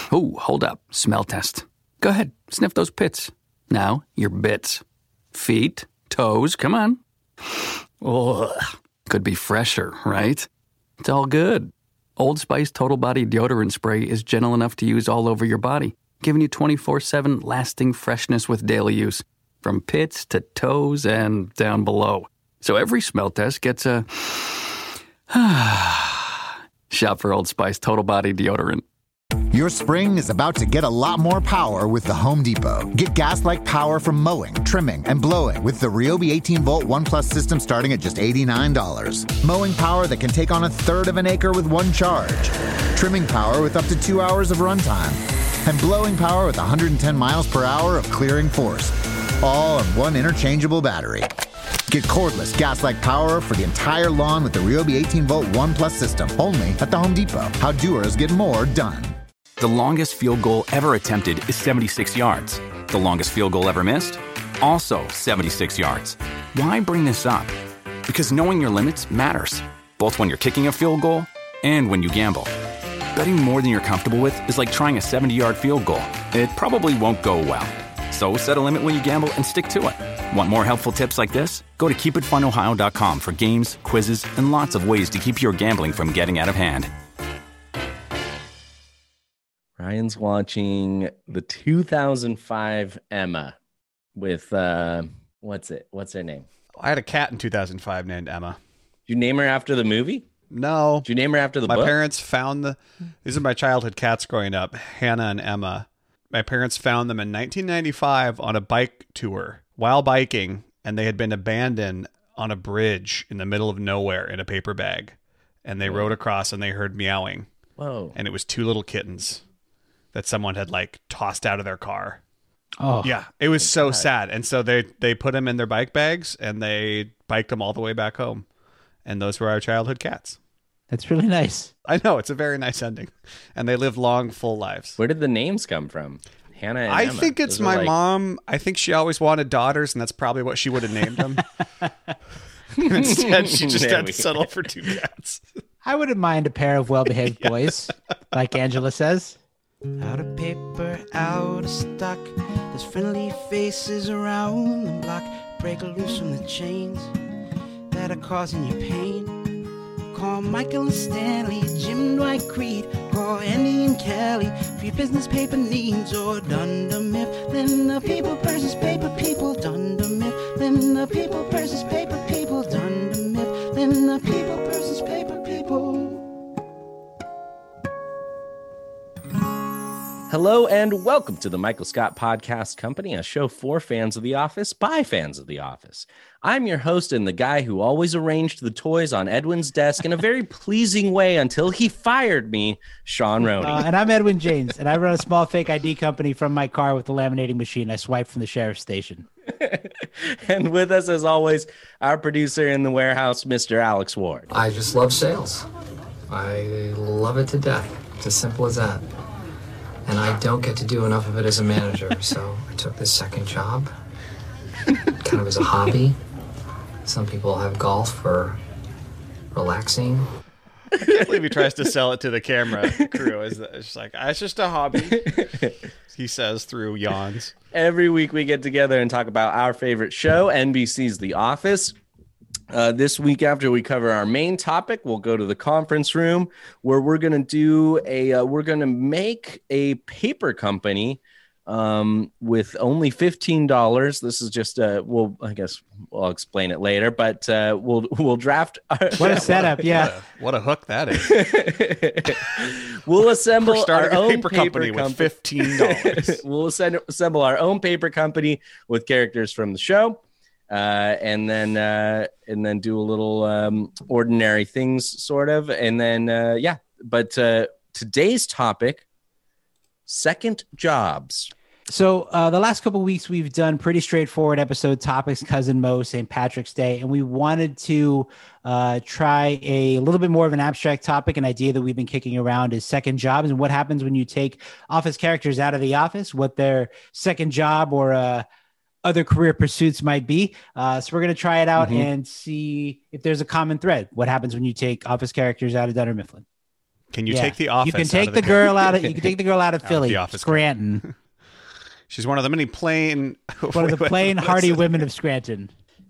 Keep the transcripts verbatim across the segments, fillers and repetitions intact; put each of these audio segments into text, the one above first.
Oh, hold up. Smell test. Go ahead. Sniff those pits. Now, your bits. Feet, toes, come on. Ugh. Could be fresher, right? It's all good. Old Spice Total Body Deodorant Spray is gentle enough to use all over your body, giving you twenty-four seven lasting freshness with daily use, from pits to toes and down below. So every smell test gets a... Shop for Old Spice Total Body Deodorant. Your spring is about to get a lot more power with the Home Depot. Get gas-like power from mowing, trimming, and blowing with the Ryobi eighteen volt One Plus system starting at just eighty-nine dollars. Mowing power that can take on a third of an acre with one charge. Trimming power with up to two hours of runtime. And blowing power with one hundred ten miles per hour of clearing force. All on one interchangeable battery. Get cordless gas-like power for the entire lawn with the Ryobi eighteen volt One Plus system. Only at the Home Depot. How doers get more done. The longest field goal ever attempted is seventy-six yards. The longest field goal ever missed? Also seventy-six yards. Why bring this up? Because knowing your limits matters, both when you're kicking a field goal and when you gamble. Betting more than you're comfortable with is like trying a seventy-yard field goal. It probably won't go well. So set a limit when you gamble and stick to it. Want more helpful tips like this? Go to keep it fun ohio dot com for games, quizzes, and lots of ways to keep your gambling from getting out of hand. Ryan's watching the two thousand five Emma with, uh, what's it? What's her name? I had a cat in two thousand five named Emma. Did you name her after the movie? No. Did you name her after the my book? My parents found the, these are my childhood cats growing up, Hannah and Emma. My parents found them in nineteen ninety-five on a bike tour while biking, and they had been abandoned on a bridge in the middle of nowhere in a paper bag. And they Whoa. rode across and they heard meowing. Whoa. And it was two little kittens that someone had like tossed out of their car. Oh, yeah. It was so God. sad. And so they, they put them in their bike bags and they biked them all the way back home. And those were our childhood cats. That's really nice. I know. It's a very nice ending. And they lived long, full lives. Where did the names come from? Hannah and I Emma. think it's Those my like... mom. I think she always wanted daughters, and that's probably what she would have named them. And instead, she just had to settle for two cats. I wouldn't mind a pair of well-behaved yeah. boys, like Angela says. Out of paper, out of stock. There's friendly faces around the block. Break loose from the chains that are causing you pain. Call Michael and Stanley, Jim Dwight Creed. Call Andy and Kelly for your business paper needs. Or Dunder Mifflin, the people versus paper people. Dunder Mifflin, the people versus paper people. Dunder Mifflin, the people versus paper people. Hello and welcome to the Michael Scott Podcast Company, a show for fans of The Office by fans of The Office. I'm your host and the guy who always arranged the toys on Edwin's desk in a very pleasing way until he fired me, Sean Roney. Uh, and I'm Edwin James, and I run a small fake I D company from my car with a laminating machine I swipe from the sheriff's station. And with us, as always, our producer in the warehouse, Mister Alex Ward. I just love sales. I love it to death. It's as simple as that. And I don't get to do enough of it as a manager, so I took this second job, kind of as a hobby. Some people have golf for relaxing. I can't believe he tries to sell it to the camera crew. It's just like, it's just a hobby, he says through yawns. Every week we get together and talk about our favorite show, N B C's The Office. Uh, this week, after we cover our main topic, we'll go to the conference room where we're going to do a, uh, we're going to make a paper company um, with only fifteen dollars. This is just, uh, we'll, I guess I'll explain it later, but uh, we'll, we'll draft. Our, what a setup. Yeah. What a, what a hook that is. We'll assemble we're starting our a own paper, paper company com- with fifteen dollars. We'll assemble, assemble our own paper company with characters from the show. Uh, and then uh, and then do a little um, ordinary things, sort of. And then, uh, yeah. But uh, today's topic, second jobs. So uh, the last couple of weeks, we've done pretty straightforward episode topics, Cousin Mo, Saint Patrick's Day. And we wanted to uh, try a little bit more of an abstract topic. An idea that we've been kicking around is second jobs and what happens when you take office characters out of the office, what their second job or uh, other career pursuits might be. Uh, so we're going to try it out mm-hmm. and see if there's a common thread. What happens when you take office characters out of Dunder Mifflin? Can you Yeah. take the office? You can out take of the girl out of you can take the girl out of Philly, the office. Scranton. She's one of the many plain, One of the plain, hardy women of Scranton.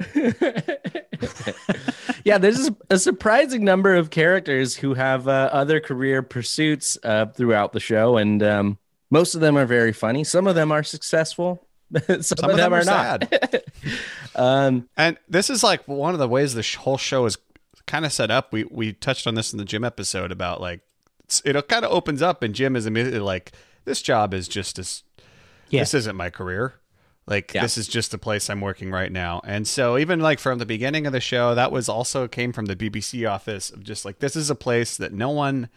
Yeah, there's a surprising number of characters who have uh, other career pursuits uh, throughout the show, and um, most of them are very funny. Some of them are successful. Some, Some of them, are, sad. not. um, And this is like one of the ways the sh- whole show is kind of set up. We we touched on this in the Jim episode about like it's, it kind of opens up, and Jim is immediately like, "This job is just as Yeah. this isn't my career. Like Yeah. this is just the place I'm working right now." And so even like from the beginning of the show, that was also came from the B B C office of just like this is a place that no one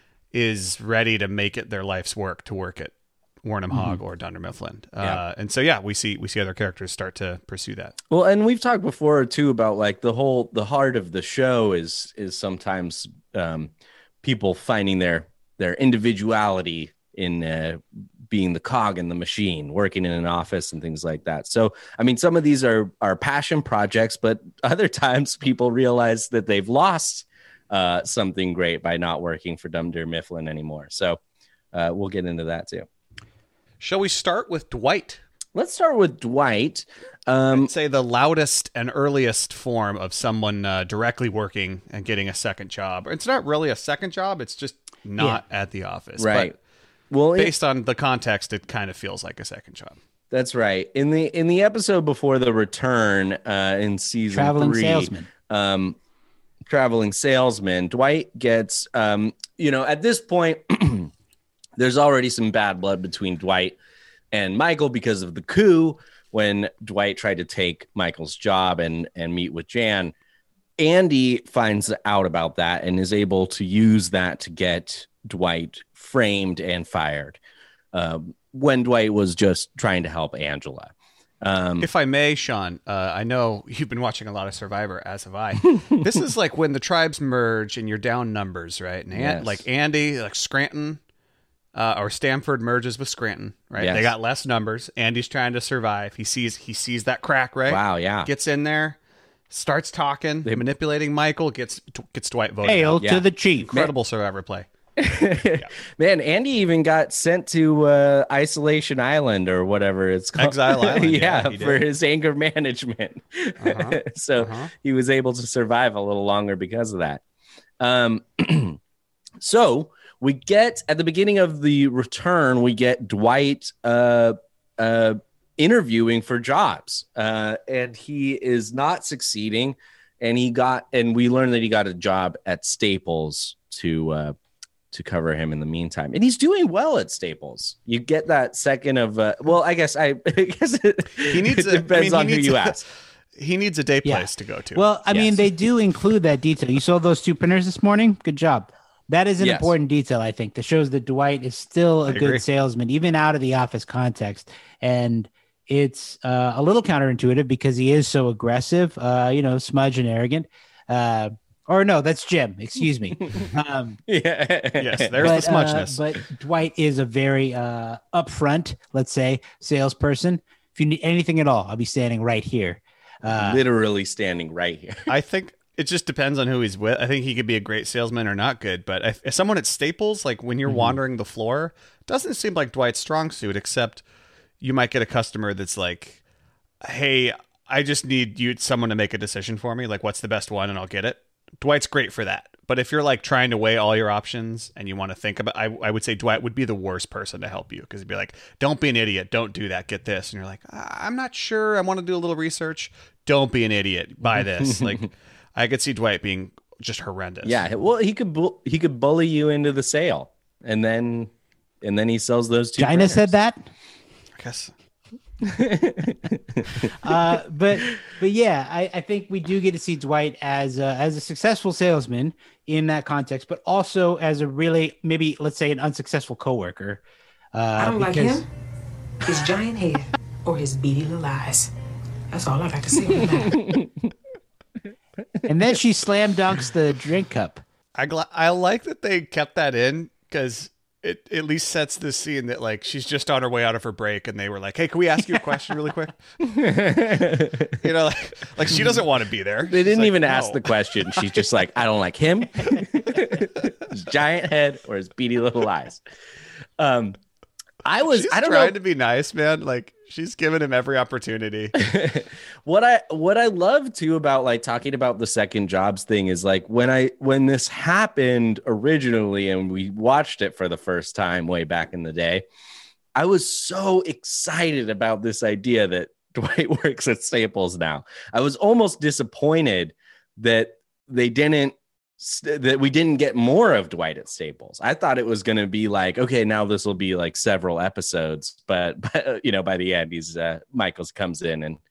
is ready to make it their life's work to work at Warnham Hogg or Dunder Mifflin. Yeah. Uh, and so yeah, we see we see other characters start to pursue that. Well, and we've talked before too about like the whole the heart of the show is is sometimes um, people finding their their individuality in uh, being the cog in the machine, working in an office and things like that. So, I mean, some of these are are passion projects, but other times people realize that they've lost uh, something great by not working for Dunder Mifflin anymore. So, uh, we'll get into that too. Shall we start with Dwight? Let's start with Dwight. Um, I'd say the loudest and earliest form of someone uh, directly working and getting a second job. It's not really a second job. It's just not at the office. right. But Well, it- based on the context, it kind of feels like a second job. That's right. In the in the episode before the return uh, in season Traveling three, salesman. um, traveling salesman, Dwight gets, um, you know, at this point, there's already some bad blood between Dwight and Michael because of the coup when Dwight tried to take Michael's job and and meet with Jan. Andy finds out about that and is able to use that to get Dwight framed and fired um, when Dwight was just trying to help Angela. Um, If I may, Sean, uh, I know you've been watching a lot of Survivor, as have I. This is like when the tribes merge and you're down numbers, right? And An- Yes. like Andy, like Scranton, uh, or Stamford merges with Scranton, right? Yes. They got less numbers. Andy's trying to survive. He sees he sees that crack, right? Wow, yeah. Gets in there, starts talking, manipulating Michael, gets gets Dwight voted Hail out. Yeah. to the chief. Incredible Survivor play. Man, Andy even got sent to uh, Isolation Island or whatever it's called. Exile Island, yeah, yeah, he for did. his anger management. Uh-huh. so Uh-huh. he was able to survive a little longer because of that. Um, so we get at the beginning of the return, we get Dwight uh, uh, interviewing for jobs, uh, and he is not succeeding. And he got, and we learned that he got a job at Staples to uh, to cover him in the meantime, and he's doing well at Staples. You get that second of, uh, well, I guess I, I guess it, He needs it a, depends I mean, he on who needs you a- ask. He needs a day Yeah. place to go to. Well, I mean, Yes. they do include that detail. You saw those two printers this morning? Good job. That is an Yes. important detail, I think, that shows that Dwight is still a I good agree. salesman, even out of the office context. And it's uh, a little counterintuitive because he is so aggressive, uh, you know, smudge and arrogant. Uh, or no, that's Jim. Excuse me. Um, Yeah. yes, there's but, the smudgeness. Uh, but Dwight is a very uh, upfront, let's say, salesperson. If you need anything at all, I'll be standing right here. Uh, Literally standing right here. I think it just depends on who he's with. I think he could be a great salesman or not good. But if, if someone at Staples, like when you're Mm-hmm. wandering the floor, doesn't seem like Dwight's strong suit, except you might get a customer that's like, hey, I just need you someone to make a decision for me. Like, what's the best one? And I'll get it. Dwight's great for that. But if you're like trying to weigh all your options and you want to think about, I, I would say Dwight would be the worst person to help you because he'd be like, don't be an idiot. Don't do that. Get this. And you're like, I'm not sure. I want to do a little research. Don't be an idiot. Buy this. Like, I could see Dwight being just horrendous. Yeah. Well, he could bu- he could bully you into the sale, and then and then he sells those two. China said that. I guess. uh, but but yeah, I, I think we do get to see Dwight as a, as a successful salesman in that context, but also as a really maybe let's say an unsuccessful coworker. Uh, I don't like because- him, his giant head, or his beady little eyes. That's all I got to say on that. And then she slam dunks the drink cup. I gl- I like that they kept that in because it at least sets this scene that like she's just on her way out of her break and they were like, hey, can we ask you a question really quick? You know, like, like she doesn't want to be there. They She's didn't like, even no. ask the question. She's just like, I don't like him, his giant head or his beady little eyes. Um, I was, She's I don't trying know. to be nice, man. Like she's giving him every opportunity. what I what I love too about like talking about the second jobs thing is like when I when this happened originally and we watched it for the first time way back in the day, I was so excited about this idea that Dwight works at Staples now. I was almost disappointed that they didn't that we didn't get more of Dwight at Staples. I thought it was going to be like, okay, now this will be like several episodes, but, but you know, by the end, he's uh, Michaels comes in and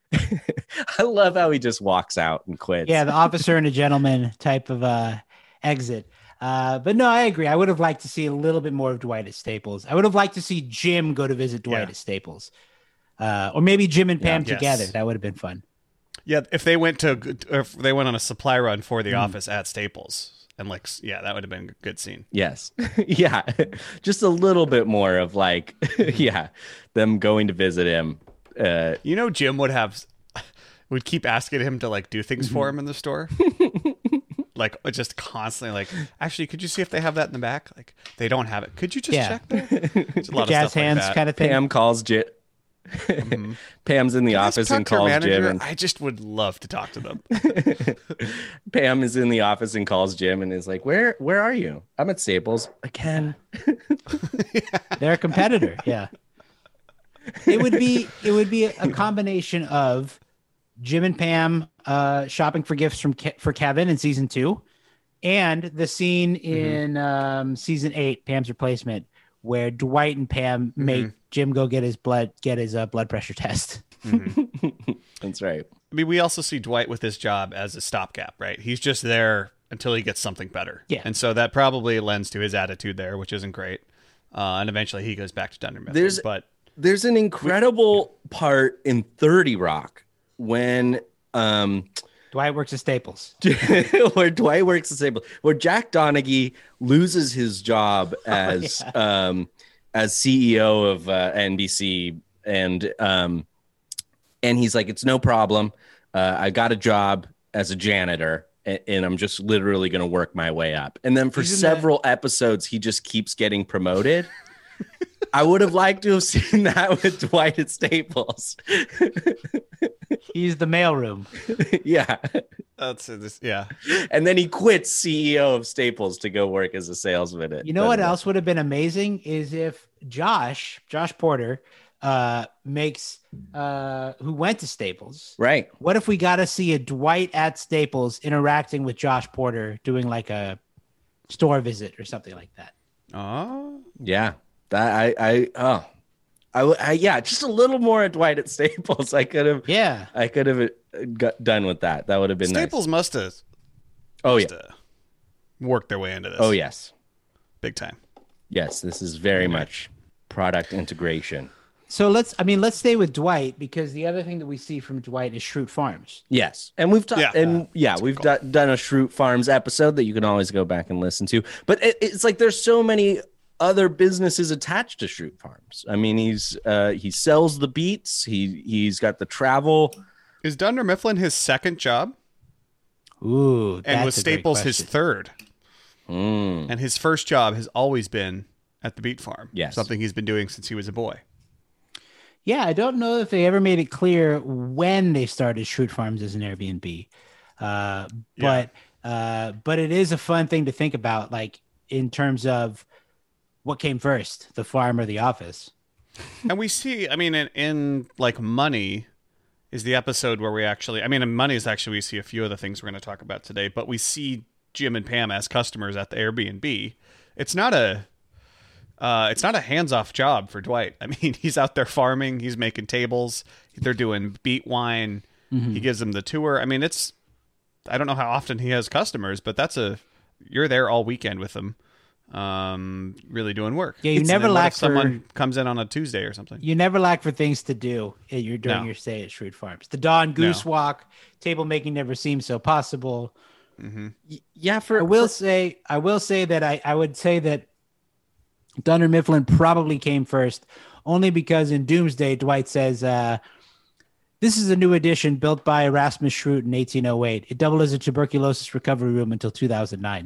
I love how he just walks out and quits. Yeah, the officer and a gentleman type of uh, exit. Uh, but no, I agree. I would have liked to see a little bit more of Dwight at Staples. I would have liked to see Jim go to visit Dwight Yeah. at Staples, uh, or maybe Jim and Pam Yeah. together. Yes. That would have been fun. Yeah, if they went to if they went on a supply run for the Mm. office at Staples, and like, yeah, that would have been a good scene. Yes. yeah. Just a little bit more of like, yeah, them going to visit him. Uh, You know, Jim would have would keep asking him to like do things Mm-hmm. for him in the store, like just constantly like, actually, could you see if they have that in the back? Like, they don't have it. Could you just Yeah. check there? There's a lot Jazz of stuff hands like that. kind of thing. Pam calls Jim. Mhm. Pam's in the Can I office talk and to your calls manager? Jim. And I just would love to talk to them. Pam is in the office and calls Jim and is like, "Where, where are you? I'm at Staples again." They're a competitor. Yeah. It would be it would be a combination of Jim and Pam uh, shopping for gifts from Ke- for Kevin in season two, and the scene in um, season eight, Pam's replacement, where Dwight and Pam make Jim go get his blood get his uh, blood pressure test. That's right. I mean, we also see Dwight with his job as a stopgap, right? He's just there until he gets something better. Yeah. And so that probably lends to his attitude there, which isn't great. Uh, and eventually he goes back to Dunder Mifflin. There's- but There's an incredible part in thirty Rock when um Dwight works at Staples. where Dwight works at Staples, where Jack Donaghy loses his job as um as C E O of uh, N B C, and um and he's like, it's no problem. Uh, I got a job as a janitor, and, and I'm just literally going to work my way up. And then for He's in several episodes, he just keeps getting promoted. I would have liked to have seen that with Dwight at Staples. He's the mailroom. yeah. that's this, yeah. And then he quits C E O of Staples to go work as a salesman. At You know what else would have been amazing is if Josh, Josh Porter, uh, makes uh, who went to Staples. Right. What if we got to see a Dwight at Staples interacting with Josh Porter, doing like a store visit or something like that? Oh, Yeah. That I I oh. I, w- I yeah, just a little more at Dwight at Staples. I could have Yeah. I could have uh, got done with that. That would have been Staples nice. must have Oh yeah. must have worked their way into this. Oh yes. Big time. Yes, this is very much product integration. So let's, I mean, let's stay with Dwight because the other thing that we see from Dwight is Schrute Farms. Yes, and we've talked, Yeah. and yeah, we've do- done a Schrute Farms episode that you can always go back and listen to. But it, it's like there's so many other businesses attached to Schrute Farms. I mean, he's uh, he sells the beets. He he's got the travel. Is Dunder Mifflin his second job? Ooh, And that's was a great Staples his question. third? Mm. And his first job has always been at the beet farm. Yes. Something he's been doing since he was a boy. Yeah, I don't know if they ever made it clear when they started Schrute Farms as an Airbnb, uh, but uh, but it is a fun thing to think about, like in terms of what came first, the farm or the office. And we see, I mean, in, in like Money is the episode where we actually, I mean, in Money is actually, we see a few of the things we're going to talk about today, but we see Jim and Pam as customers at the Airbnb. It's not a, uh, it's not a hands-off job for Dwight. I mean, he's out there farming, he's making tables, they're doing beet wine. Mm-hmm. He gives them the tour. I mean, it's, I don't know how often he has customers, but that's a, you're there all weekend with them. Um, really doing work. Yeah, you And never then what lack if someone for- comes in on a Tuesday or something. You never lack for things to do at your, during No. your stay at Schrute Farms. The Dawn Goose No. Walk, table making never seems so possible. Yeah, for I will for- say, I will say that I, I would say that Dunder Mifflin probably came first, only because in Doomsday, Dwight says, uh, this is a new edition built by Erasmus Schrute in eighteen oh eight. It doubled as a tuberculosis recovery room until two thousand nine.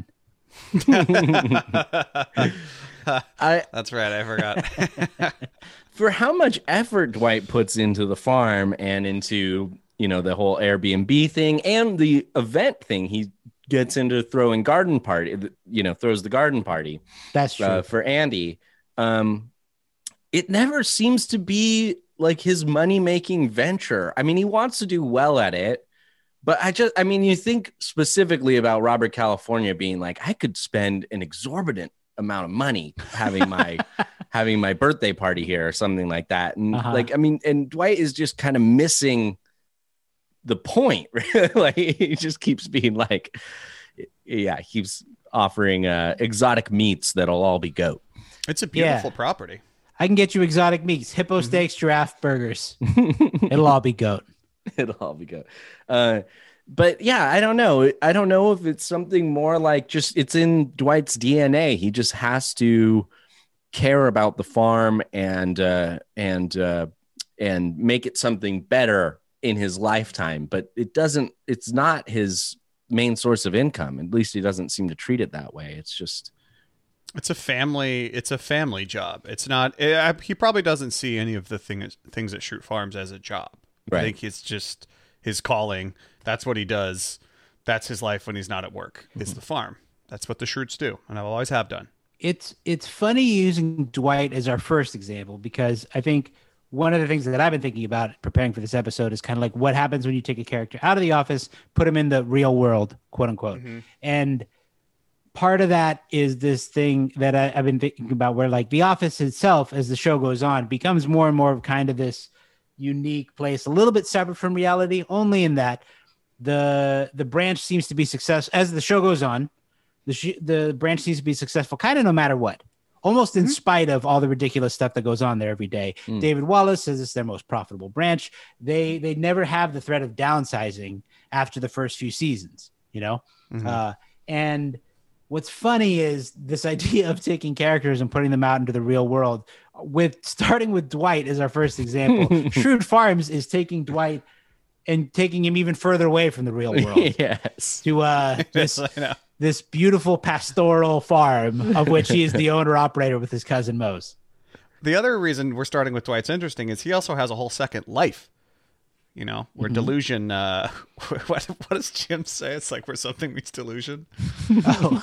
I, That's right. I forgot. for how much effort Dwight puts into the farm and into, you know, the whole Airbnb thing and the event thing, he gets into throwing garden party, you know, throws the garden party. That's true. Uh, for Andy. Um, it never seems to be like his money-making venture. I mean, he wants to do well at it, but I just, I mean, you think specifically about Robert California being like, I could spend an exorbitant amount of money having my having my birthday party here or something like that. And Uh-huh. like, I mean, and Dwight is just kind of missing the point. Like, he just keeps being like, yeah, he's offering uh, exotic meats that'll all be goat. It's a beautiful Yeah. property. I can get you exotic meats, hippo Mm-hmm. steaks, giraffe burgers. It'll all be goat. It'll all be goat. Uh, but yeah, I don't know. I don't know if it's something more like just it's in Dwight's D N A. He just has to care about the farm and uh, and uh, and make it something better in his lifetime. But it doesn't. It's not his main source of income. At least he doesn't seem to treat it that way. It's just. It's a family. It's a family job. It's not. eh, he probably doesn't see any of the things things at Schrute Farms as a job. Right. I think it's just his calling. That's what he does. That's his life when he's not at work. Is the farm. That's what the Schrutes do, and I always have done. It's it's funny using Dwight as our first example because I think one of the things that I've been thinking about preparing for this episode is kind of like what happens when you take a character out of the office, put him in the real world, quote unquote. And part of that is this thing that I, I've been thinking about where like the office itself, as the show goes on, becomes more and more of kind of this unique place, a little bit separate from reality, only in that the the branch seems to be successful as the show goes on. The sh- the branch seems to be successful kind of no matter what, almost in spite of all the ridiculous stuff that goes on there every day. Mm. David Wallace says it's their most profitable branch. They they never have the threat of downsizing after the first few seasons, you know? Mhm. Uh, and what's funny is this idea of taking characters and putting them out into the real world, with starting with Dwight as our first example. Schrute Farms is taking Dwight and taking him even further away from the real world. Yes. To uh, this, I know. this beautiful pastoral farm of which he is the owner operator with his cousin Mose. The other reason we're starting with Dwight's interesting is he also has a whole second life. You know, where Mhm. delusion. Uh, what what does Jim say? It's like where something meets delusion. Oh.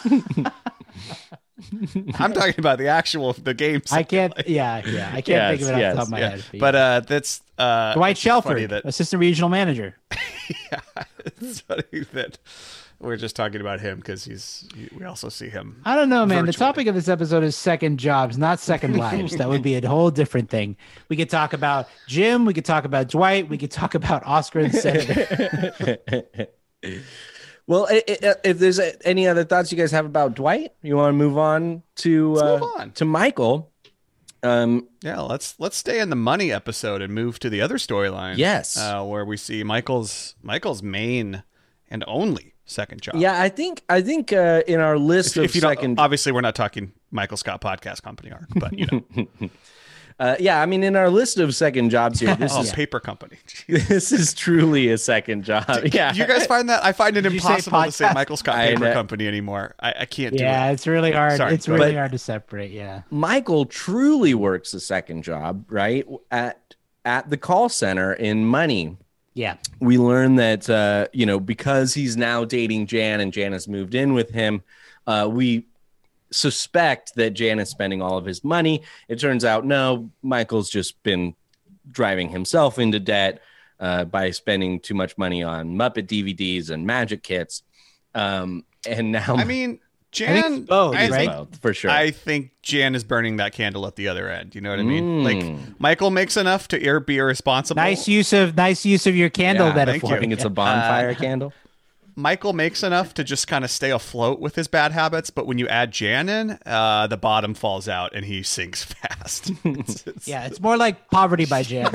I'm talking about the actual the game. I can't. Yeah, yeah. I can't think of it off the top of my yeah. head. But uh, that's uh, Dwight it's funny Shelford, that assistant regional manager. yeah, it's funny that we're just talking about him because he's. We also see him. I don't know, man. The virtually. topic of this episode is second jobs, not second lives. That would be a whole different thing. We could talk about Jim. We could talk about Dwight. We could talk about Oscar and Senator. Well, i- i- if there's any other thoughts you guys have about Dwight, you want to move on to Let's uh, move on. to Michael. Um, Yeah, let's let's stay in the money episode and move to the other storyline. Yes. uh, where we see Michael's Michael's main and only second job. yeah, I think I think uh, in our list If, of if you don't, second, obviously we're not talking Michael Scott Podcast Company arc, but you know, uh, yeah, I mean in our list of second jobs here, this oh, is paper company. this is truly a second job. Yeah, You guys find that? I find it Did you say impossible to say podcast? Michael Scott I Paper know. Company anymore. I, I can't do Yeah, it. it's really hard. Sorry, it's go really ahead. hard to separate. Yeah. Michael truly works a second job, right? At at the call center in Money. Yeah. We learn that uh, you know, because he's now dating Jan and Jan has moved in with him, uh, we suspect that Jan is spending all of his money. It turns out no, Michael's just been driving himself into debt uh, by spending too much money on Muppet D V Ds and magic kits. Um, and now, I mean, think Jan, it's both, I it's right? both, for sure. I think Jan is burning that candle at the other end. You know what I mean? Mm. Like Michael makes enough to ir- be irresponsible. Nice use of nice use of your candle Yeah, thank metaphor. I think it's a bonfire Uh, candle. Michael makes enough to just kind of stay afloat with his bad habits, but when you add Jan in, uh, the bottom falls out and he sinks fast. It's- it's- Yeah, it's more like Poverty by Jan.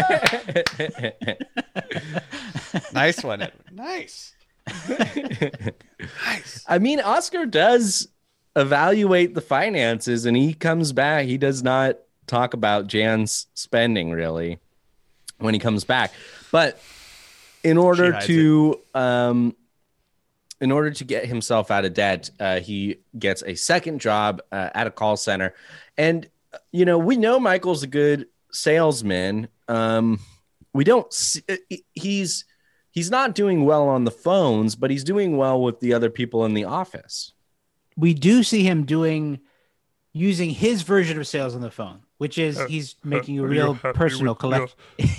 Nice one, Edward. Nice. Nice. I mean, Oscar does evaluate the finances, and he comes back. He does not talk about Jan's spending really when he comes back, but in order to um, in order to get himself out of debt, uh, he gets a second job uh, at a call center, and you know we know Michael's a good salesman. Um, we don't see, he's he's not doing well on the phones, but he's doing well with the other people in the office. We do see him doing using his version of sales on the phone, which is Uh, he's making uh, a are real you happy personal with collection.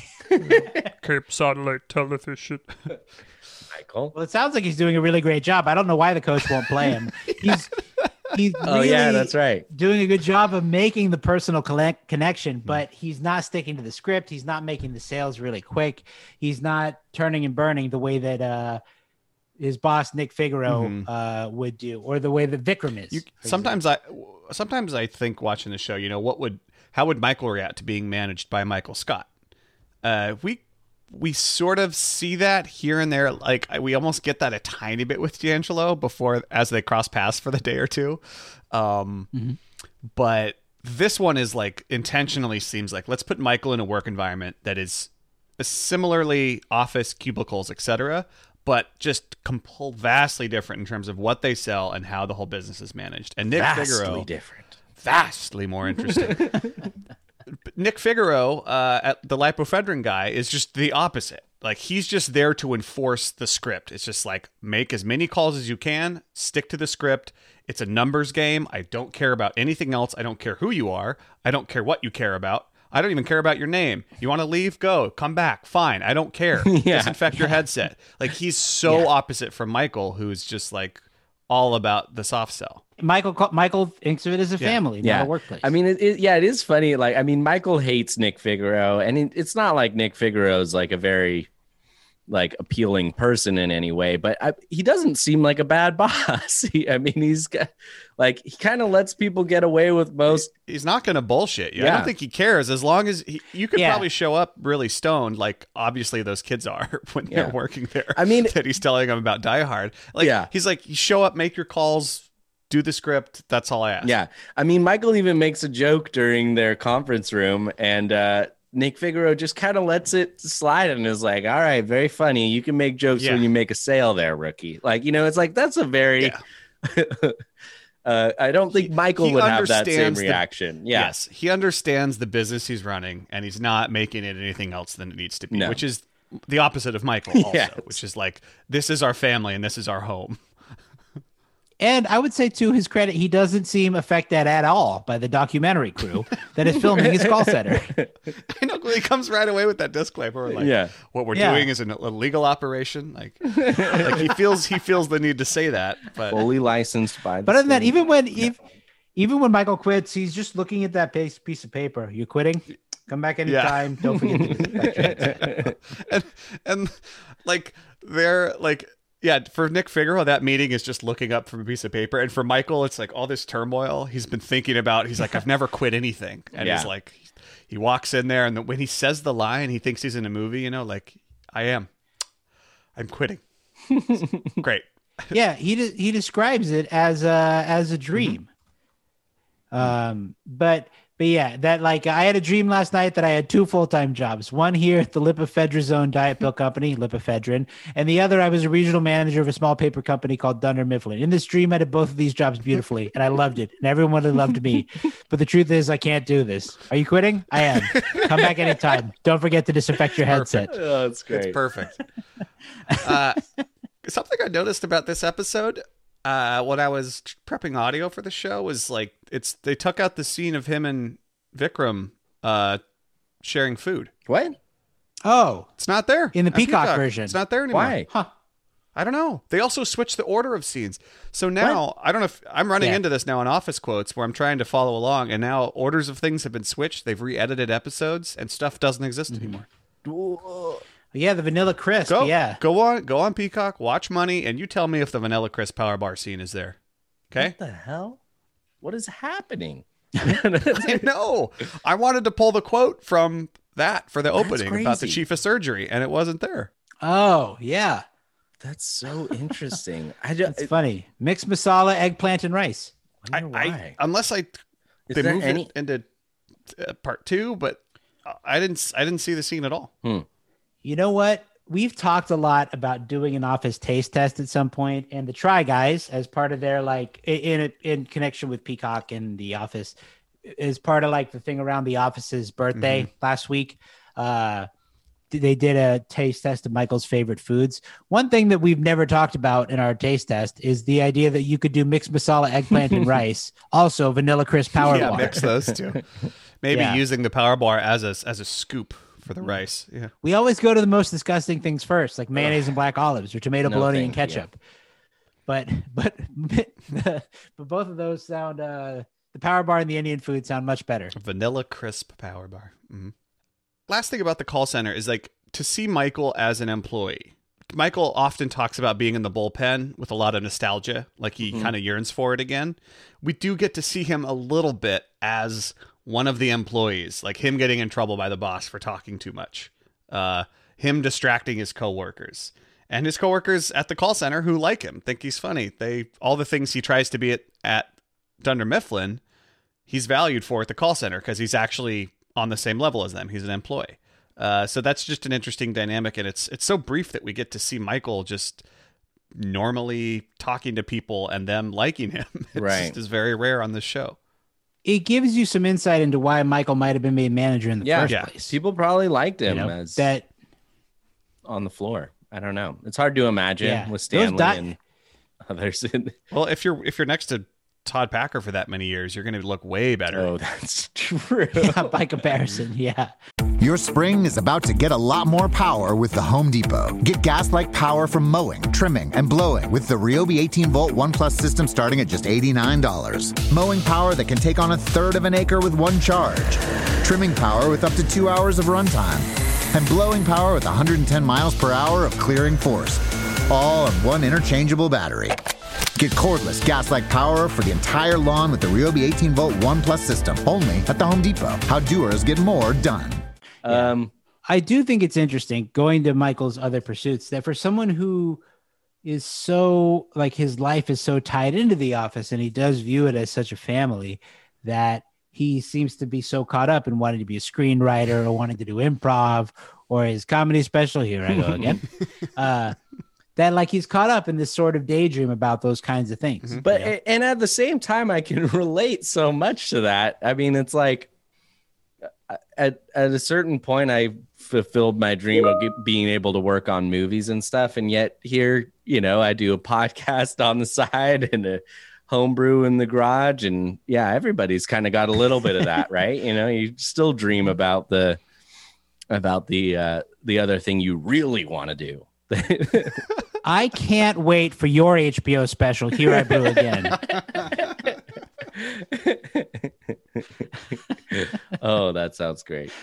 Cape satellite television. Michael. Well, it sounds like he's doing a really great job. I don't know why the coach won't play him. He's he's Oh really yeah, that's right. doing a good job of making the personal collect- connection, Hmm. but he's not sticking to the script. He's not making the sales really quick. He's not turning and burning the way that uh, his boss Nick Figaro Mhm. uh, would do, or the way that Vikram is. You, for sometimes I, sometimes I think watching the show, you know, what would, how would Michael react to being managed by Michael Scott? Uh, we, we sort of see that here and there. Like we almost get that a tiny bit with D'Angelo before, as they cross paths for the day or two. Um, Mhm. But this one is like intentionally seems like, let's put Michael in a work environment that is similarly office cubicles, et cetera, but just compl- vastly different in terms of what they sell and how the whole business is managed. And Nick Vastly Figaro, different. vastly more interesting. Nick Figaro, uh, at the lipoephedrine guy, is just the opposite. Like he's just there to enforce the script. It's just like make as many calls as you can, stick to the script. It's a numbers game. I don't care about anything else. I don't care who you are. I don't care what you care about. I don't even care about your name. You want to leave? Go. Come back. Fine. I don't care. Yeah. Disinfect your headset. Like he's so Yeah. opposite from Michael, who's just like all about the soft sell. Michael ca- Michael thinks of it as a Yeah. family, Yeah. not a workplace. I mean, it, it, yeah, it is funny. Like, I mean, Michael hates Nick Figaro, and it, it's not like Nick Figaro's like a very like appealing person in any way, but I, he doesn't seem like a bad boss. He, I mean, he's got, like he kind of lets people get away with most. He's not going to bullshit you. I Yeah. don't think he cares as long as he, you could Yeah. probably show up really stoned, like obviously those kids are when Yeah. they're working there. I mean- that he's telling them about Die Hard. Like, Yeah. he's like, you show up, make your calls, do the script. That's all I ask. Yeah, I mean, Michael even makes a joke during their conference room, and uh, Nick Figaro just kind of lets it slide and is like, "All right, very funny. You can make jokes Yeah. when you make a sale, there, rookie." Like, you know, it's like that's a very. Yeah. uh, I don't think Michael he would have that same understands the- reaction. Yeah. Yes, he understands the business he's running, and he's not making it anything else than it needs to be, No. which is the opposite of Michael. Also, Yes. which is like, this is our family and this is our home. And I would say, to his credit, he doesn't seem affected at all by the documentary crew that is filming his call center. I know he comes right away with that disclaimer, like, Yeah. what we're Yeah. doing is an illegal operation. Like, like he feels he feels the need to say that, but Fully licensed by. The But other than that, state. even when if, even when Michael quits, he's just looking at that piece, piece of paper. You quitting? Come back anytime. Don't forget to inspect your headset. and and like they're like. Yeah, for Nick Figaro, that meeting is just looking up from a piece of paper. And for Michael, it's like all this turmoil he's been thinking about. He's like, I've never quit anything. And Yeah. he's like, he walks in there, and the, when he says the line, he thinks he's in a movie, you know, like, I am. I'm quitting. Great. Yeah, he de- he describes it as a as a dream. Um, but but yeah, that like I had a dream last night that I had two full time jobs. One here at the Lipofedrazone Diet Pill Company, Lipofedrin, and the other I was a regional manager of a small paper company called Dunder Mifflin. In this dream, I did both of these jobs beautifully, and I loved it, and everyone loved me. But the truth is, I can't do this. Are you quitting? I am. Come back anytime. Don't forget to disinfect your headset. Oh, that's great. It's perfect. uh, something I noticed about this episode uh, when I was prepping audio for the show was like it's they took out the scene of him and Vikram uh, sharing food. What? Oh, It's not there In the on Peacock version. It's not there anymore. Why? huh. I don't know. They also switched the order of scenes. So now I don't know if I'm running Yeah. into this now in Office Quotes where I'm trying to follow along, and now orders of things have been switched. They've re-edited episodes, and stuff doesn't exist anymore. Yeah, the Vanilla Crisp. Go, Yeah. go on, go on Peacock, watch Money, and you tell me if the Vanilla Crisp Power Bar scene is there. Okay? What the hell? What is happening? I know. I wanted to pull the quote from that for the opening about the crazy. chief of surgery, and it wasn't there. Oh, yeah. That's so interesting. I just It's funny. Mixed masala, eggplant, and rice. I, I, wonder I why. unless I Is they there moved any? it into uh, part two, but I didn't I didn't see the scene at all. Hmm. You know what? We've talked a lot about doing an Office taste test at some point, and the Try Guys, as part of their like in in connection with Peacock and the Office, is part of like the thing around the Office's birthday Mm-hmm. last week. Uh, they did a taste test of Michael's favorite foods. One thing that we've never talked about in our taste test is the idea that you could do mixed masala eggplant and rice, also vanilla crisp power Yeah, bar. mix those two. Maybe Yeah. using the power bar as a as a scoop for the rice. Yeah. We always go to the most disgusting things first, like mayonnaise and black olives or tomato No, bologna and thank you. ketchup. But but but both of those sound uh, the power bar and the Indian food sound much better. Vanilla crisp power bar. Mhm. Last thing about the call center is like to see Michael as an employee. Michael often talks about being in the bullpen with a lot of nostalgia, like he Mm-hmm. kind of yearns for it again. We do get to see him a little bit as one of the employees, like him getting in trouble by the boss for talking too much, uh, him distracting his coworkers, and his coworkers at the call center who like him, think he's funny. They all the things he tries to be at, at Dunder Mifflin, he's valued for at the call center because he's actually on the same level as them. He's an employee. Uh, so that's just an interesting dynamic, and it's it's so brief that we get to see Michael just normally talking to people and them liking him. It's Right. just is very rare on this show. It gives you some insight into why Michael might have been made manager in the Yeah, first yeah. place. People probably liked him You know, as that on the floor. I don't know. It's hard to imagine Yeah. with Those Stanley di- and others. In, Well, if you're if you're next to Todd Packer for that many years, you're going to look way better. oh, that's true. yeah, by comparison, yeah. Your spring is about to get a lot more power with the Home Depot. Get gas-like power from mowing, trimming, and blowing with the Ryobi eighteen volt One Plus system starting at just eighty-nine dollars. Mowing power that can take on a third of an acre with one charge. Trimming power with up to two hours of runtime. And blowing power with one hundred ten miles per hour of clearing force. All on one interchangeable battery. Get cordless gas-like power for the entire lawn with the Ryobi eighteen volt One Plus system. Only at the Home Depot. How doers get more done. Um, I do think it's interesting going to Michael's other pursuits that for someone who is so like his life is so tied into the Office and he does view it as such a family that he seems to be so caught up in wanting to be a screenwriter or wanting to do improv or his comedy special. Here I go again. uh, that like he's caught up in this sort of daydream about those kinds of things. but you know? and at the same time, I can relate so much to that. I mean, it's like at at a certain point, I fulfilled my dream of get, being able to work on movies and stuff, and yet here, you know, I do a podcast on the side and a homebrew in the garage, and yeah, everybody's kind of got a little bit of that, right? You know, you still dream about the about the uh, the other thing you really want to do. I can't wait for your H B O special. Here I brew again. Oh, that sounds great.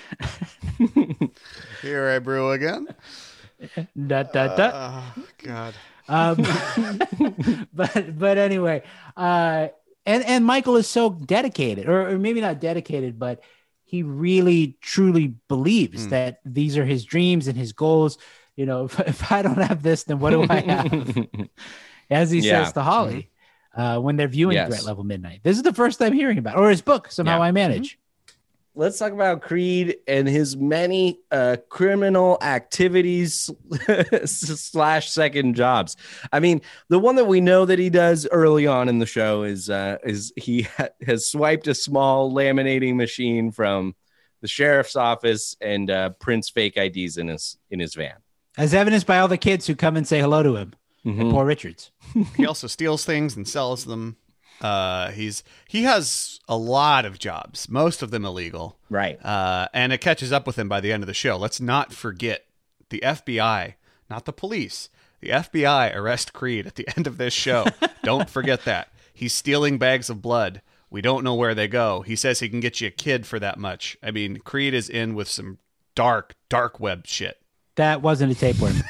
Here I brew again. Da, da, da. Oh, God. Um, but but anyway, uh, and and Michael is so dedicated, or, or maybe not dedicated, but he really truly believes Mm. that these are his dreams and his goals. You know, if, if I don't have this, then what do I have? As he Yeah. says to Holly, uh, when they're viewing Yes. Threat Level Midnight. This is the first time hearing about it, or his book, Somehow Yeah. I Manage. Let's talk about Creed and his many uh, criminal activities slash second jobs. I mean, the one that we know that he does early on in the show is uh, is he ha- has swiped a small laminating machine from the sheriff's office and uh, prints fake I Ds in his in his van. As evidenced by all the kids who come and say hello to him. Mhm. And Paul Richards. He also steals things and sells them. Uh, he's he has a lot of jobs, most of them illegal. Right. Uh, and it catches up with him by the end of the show. Let's not forget the F B I, not the police. The F B I arrest Creed at the end of this show. Don't forget that. He's stealing bags of blood. We don't know where they go. He says he can get you a kid for that much. I mean, Creed is in with some dark, dark web shit. That wasn't a tapeworm.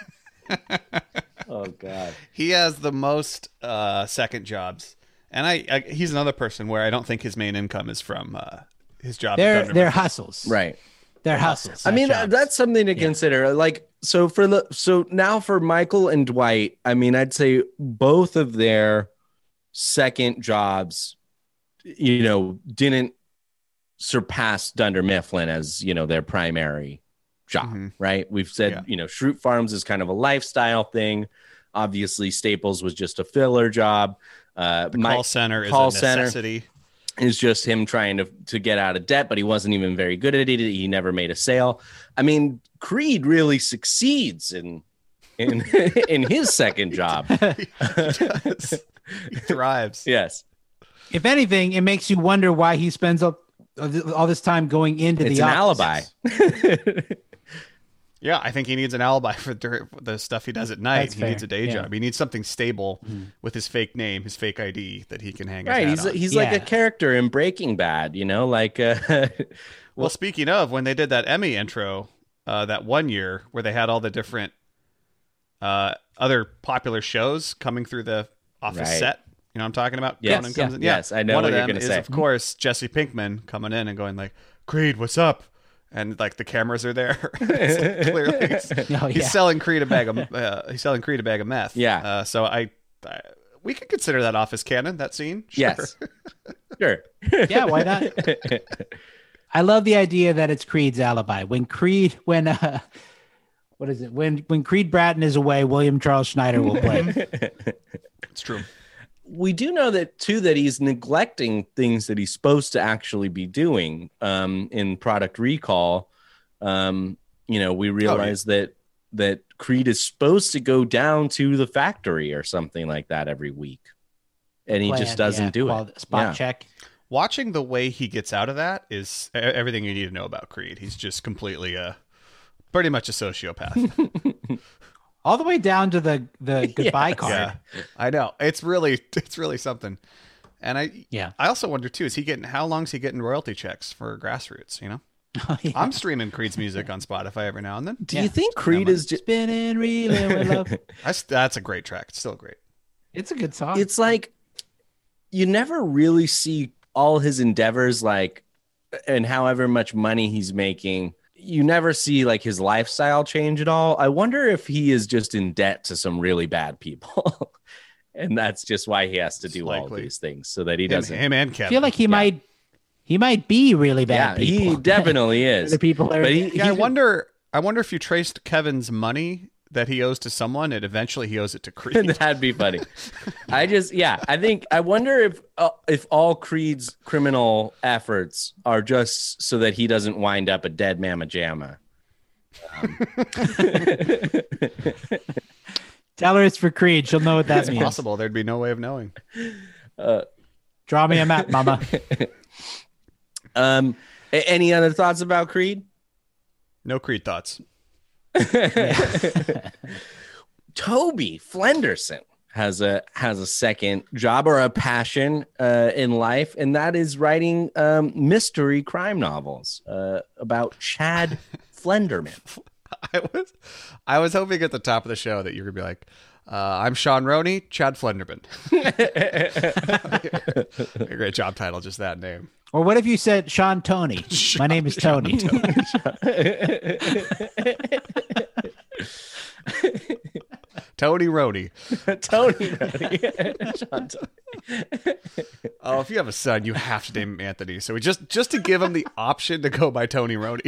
Oh God. He has the most uh, second jobs. And I, I, he's another person where I don't think his main income is from uh, his job. at They're Dunder they're Mifflin. husles. Right. They're hustles. I not mean, jobs. that's something to consider. Like, so for the so now for Michael and Dwight, I mean, I'd say both of their second jobs, you know, didn't surpass Dunder Mifflin as, you know, their primary job, mm-hmm. right? We've said, yeah. you know, Schrute Farms is kind of a lifestyle thing. Obviously, Staples was just a filler job. Uh, the my, call center is call a necessity. Center is just him trying to, to get out of debt, but he wasn't even very good at it. He never made a sale. I mean, Creed really succeeds in in in his second job. he, does. He thrives. Yes. If anything, it makes you wonder why he spends all, all this time going into it's the an office. alibi. Yeah, I think he needs an alibi for the stuff he does at night. That's he fair. needs a day Yeah. job. He needs something stable Mm. with his fake name, his fake I D that he can hang Right. his hat He's on. he's like Yeah. a character in Breaking Bad, you know, like uh, Well, well, speaking of, when they did that Emmy intro uh, that one year where they had all the different uh, other popular shows coming through the office Right. set, you know what I'm talking about? Yes, Conan yeah, comes in. Yeah. yes, I know One what of you're them gonna is, say. of course, Jesse Pinkman coming in and going like, Creed, what's up? And like the cameras are there. It's like, clearly, he's, Oh, he's yeah. selling Creed a bag of uh, he's selling Creed a bag of meth. Yeah. Uh, so I, I we could consider that office canon. That scene. Sure. yes. Sure. Yeah, why not? I love the idea that it's Creed's alibi. When Creed, when uh, what is it? When when Creed Bratton is away, William Charles Schneider will play. It's true. We do know that too that he's neglecting things that he's supposed to actually be doing. Um, in Product Recall, um, you know, we realize oh, yeah. that that Creed is supposed to go down to the factory or something like that every week, and he Plan, just doesn't yeah, do while it. the Spot Yeah. check. Watching the way he gets out of that is e- everything you need to know about Creed. He's just completely a, pretty much a sociopath. All the way down to the the goodbye Yes. card. Yeah, I know. It's really, it's really something. And I, Yeah. I also wonder too, is he getting, how long is he getting royalty checks for Grassroots? You know, Oh, yeah. I'm streaming Creed's music on Spotify every now and then. Do Yeah. you think Creed is just? Spinning, reeling with love. I, that's a great track. It's still great. It's a good song. It's like you never really see all his endeavors, like, and however much money he's making. You never see like his lifestyle change at all. I wonder if he is just in debt to some really bad people. And that's just why he has to do all of likely. these things so that he Him, doesn't. him and I Kevin. feel like he might he might be really yeah, bad people. he definitely is. The people are But he, Yeah, I he- wonder. I wonder if you traced Kevin's money that he owes to someone, and eventually he owes it to Creed. That'd be funny. I just, yeah, I think I wonder if uh, if all Creed's criminal efforts are just so that he doesn't wind up a dead mamma jamma. Um, Tell her it's for Creed. She'll know what that It's means. possible. There'd be no way of knowing. uh, Draw me a map, mama. um, a- any other thoughts about Creed? No Creed thoughts. Toby Flenderson has a has a second job or a passion uh, in life, and that is writing um, mystery crime novels uh, about Chad Flenderman. I was, I was hoping at the top of the show that you were gonna be like, uh, "I'm Sean Roney, Chad Flenderman." A great job title, just that name. Or what if you said Sean Tony? My name is Tony. Tony Roney. Tony. Sean Tony. Oh, if you have a son, you have to name him Anthony. So we just just to give him the option to go by Tony Roney.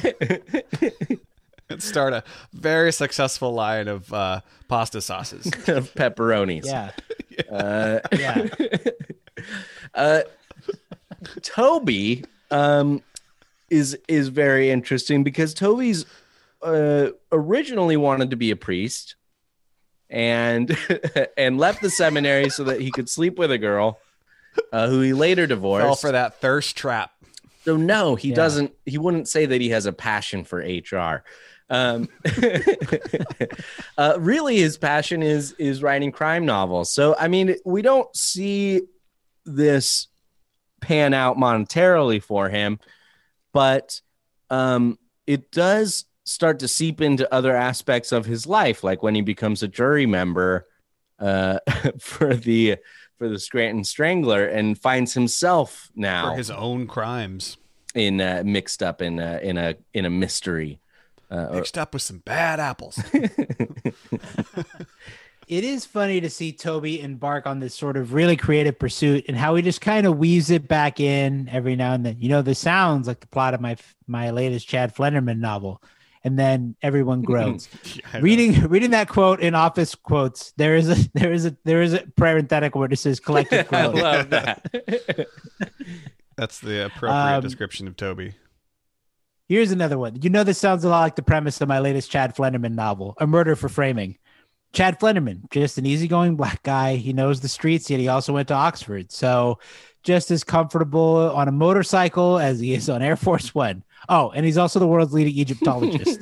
And start a very successful line of uh, pasta sauces. Of pepperonis. Yeah. Uh, Yeah. uh, Toby um, is is very interesting because Toby's uh, originally wanted to be a priest and and left the seminary so that he could sleep with a girl uh, who he later divorced. Fell for that thirst trap. So no, he Yeah. doesn't. He wouldn't say that he has a passion for H R. Um, uh, really, his passion is is writing crime novels. So I mean, we don't see this pan out monetarily for him, but um, it does start to seep into other aspects of his life, like when he becomes a jury member uh, for the for the Scranton Strangler and finds himself now For his own crimes. in uh, mixed up in a, in a in a mystery. Uh, or- Mixed up with some bad apples. It is funny to see Toby embark on this sort of really creative pursuit and how he just kind of weaves it back in every now and then. You know, this sounds like the plot of my my latest Chad Flenderman novel. And then everyone groans. Yeah, reading reading that quote in Office Quotes, there is a there is a there is a parenthetical where it says collective I groan. love that. That's the appropriate Um, description of Toby. Here's another one. You know, this sounds a lot like the premise of my latest Chad Flenderman novel, A Murder for Framing. Chad Flenderman, just an easygoing black guy. He knows the streets, yet he also went to Oxford. So just as comfortable on a motorcycle as he is on Air Force One. Oh, and he's also the world's leading Egyptologist.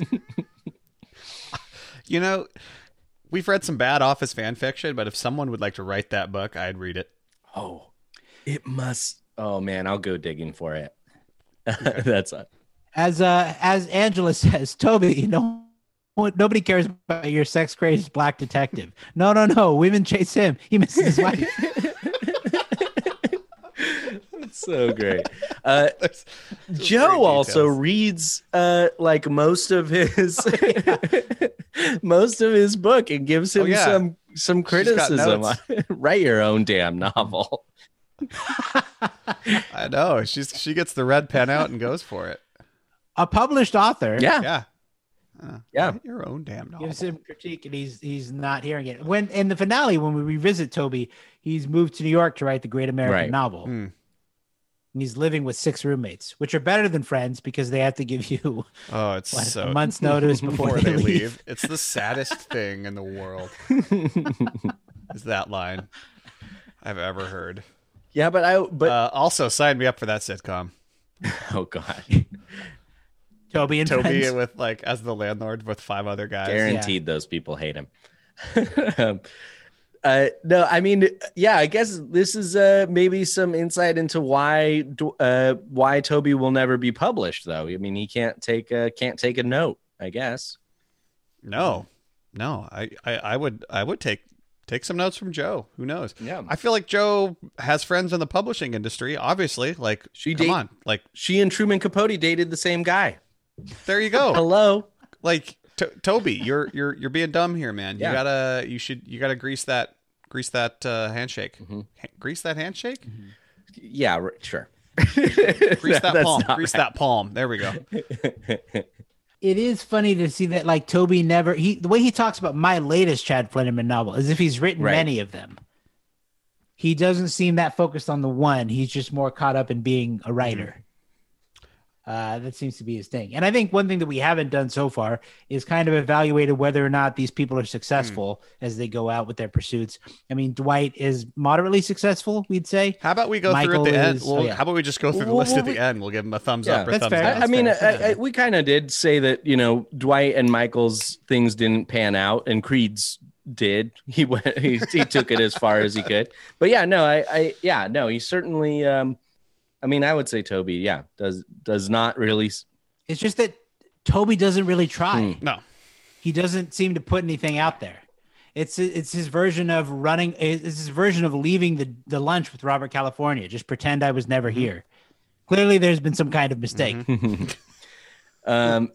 You know, we've read some bad Office fan fiction, but if someone would like to write that book, I'd read it. Oh, it must. Oh man, I'll go digging for it. That's it. As uh, as Angela says, Toby, you know, nobody cares about your sex crazed black detective. No, no, no. Women chase him. He misses his wife. So great. Uh, Joe also reads uh, like most of his most of his book and gives him Oh, yeah. some some got criticism. notes. Write your own damn novel. I know. She's she gets the red pen out and goes for it. A published author. Yeah, Yeah. Uh, Yeah. write your own damn novel. Gives him critique and he's he's not hearing it. When in the finale, when we revisit Toby, he's moved to New York to write the great American Right. novel. Hmm. And he's living with six roommates, which are better than friends because they have to give you Oh, it's what, so a month's notice before, before they, they leave. leave. It's the saddest thing in the world. Is that line I've ever heard. yeah, but I but Uh, also, sign me up for that sitcom. oh god, Toby and Toby friends. with like as the landlord with five other guys. guaranteed those people hate him. um, uh, no, I mean, yeah, I guess this is uh, maybe some insight into why uh, why Toby will never be published, though. I mean, he can't take a, can't take a note, I guess. No, no, I, I, I would, I would take take some notes from Joe. Who knows? Yeah. I feel like Joe has friends in the publishing industry. Obviously, like She come date- on, like She and Truman Capote dated the same guy. there you go. Hello. Like to- Toby, you're you're you're being dumb here, man. Yeah. You gotta you should you gotta grease that grease that uh, handshake. Mm-hmm. Ha- grease that handshake. Yeah, r- sure. Grease that That's palm. not Grease right. that palm. There we go. It is funny to see that like Toby never he the way he talks about my latest Chad Flenderman novel as if he's written Right. many of them. He doesn't seem that focused on the one. He's just more caught up in being a writer. Uh, that seems to be his thing. And I think one thing that we haven't done so far is kind of evaluated whether or not these people are successful as they go out with their pursuits. I mean, Dwight is moderately successful, we'd say. How about we go Michael through at the end? is- Well, oh, yeah. How about we just go through the Well, list well, at the we- end? We'll give him a thumbs Yeah, up or that's thumbs fair. down. I, I mean, fair, that's I, I, fair. we kind of did say that, you know, Dwight and Michael's things didn't pan out, and Creed's did. He went, he, he took it as far as he could. But yeah, no, I, I yeah, no, he certainly. Um, I mean, I would say Toby, yeah, does does not really. It's just that Toby doesn't really try. Hmm. No. He doesn't seem to put anything out there. It's it's his version of running. It's his version of leaving the, the lunch with Robert California. Just pretend I was never here. Clearly, there's been some kind of mistake. Um,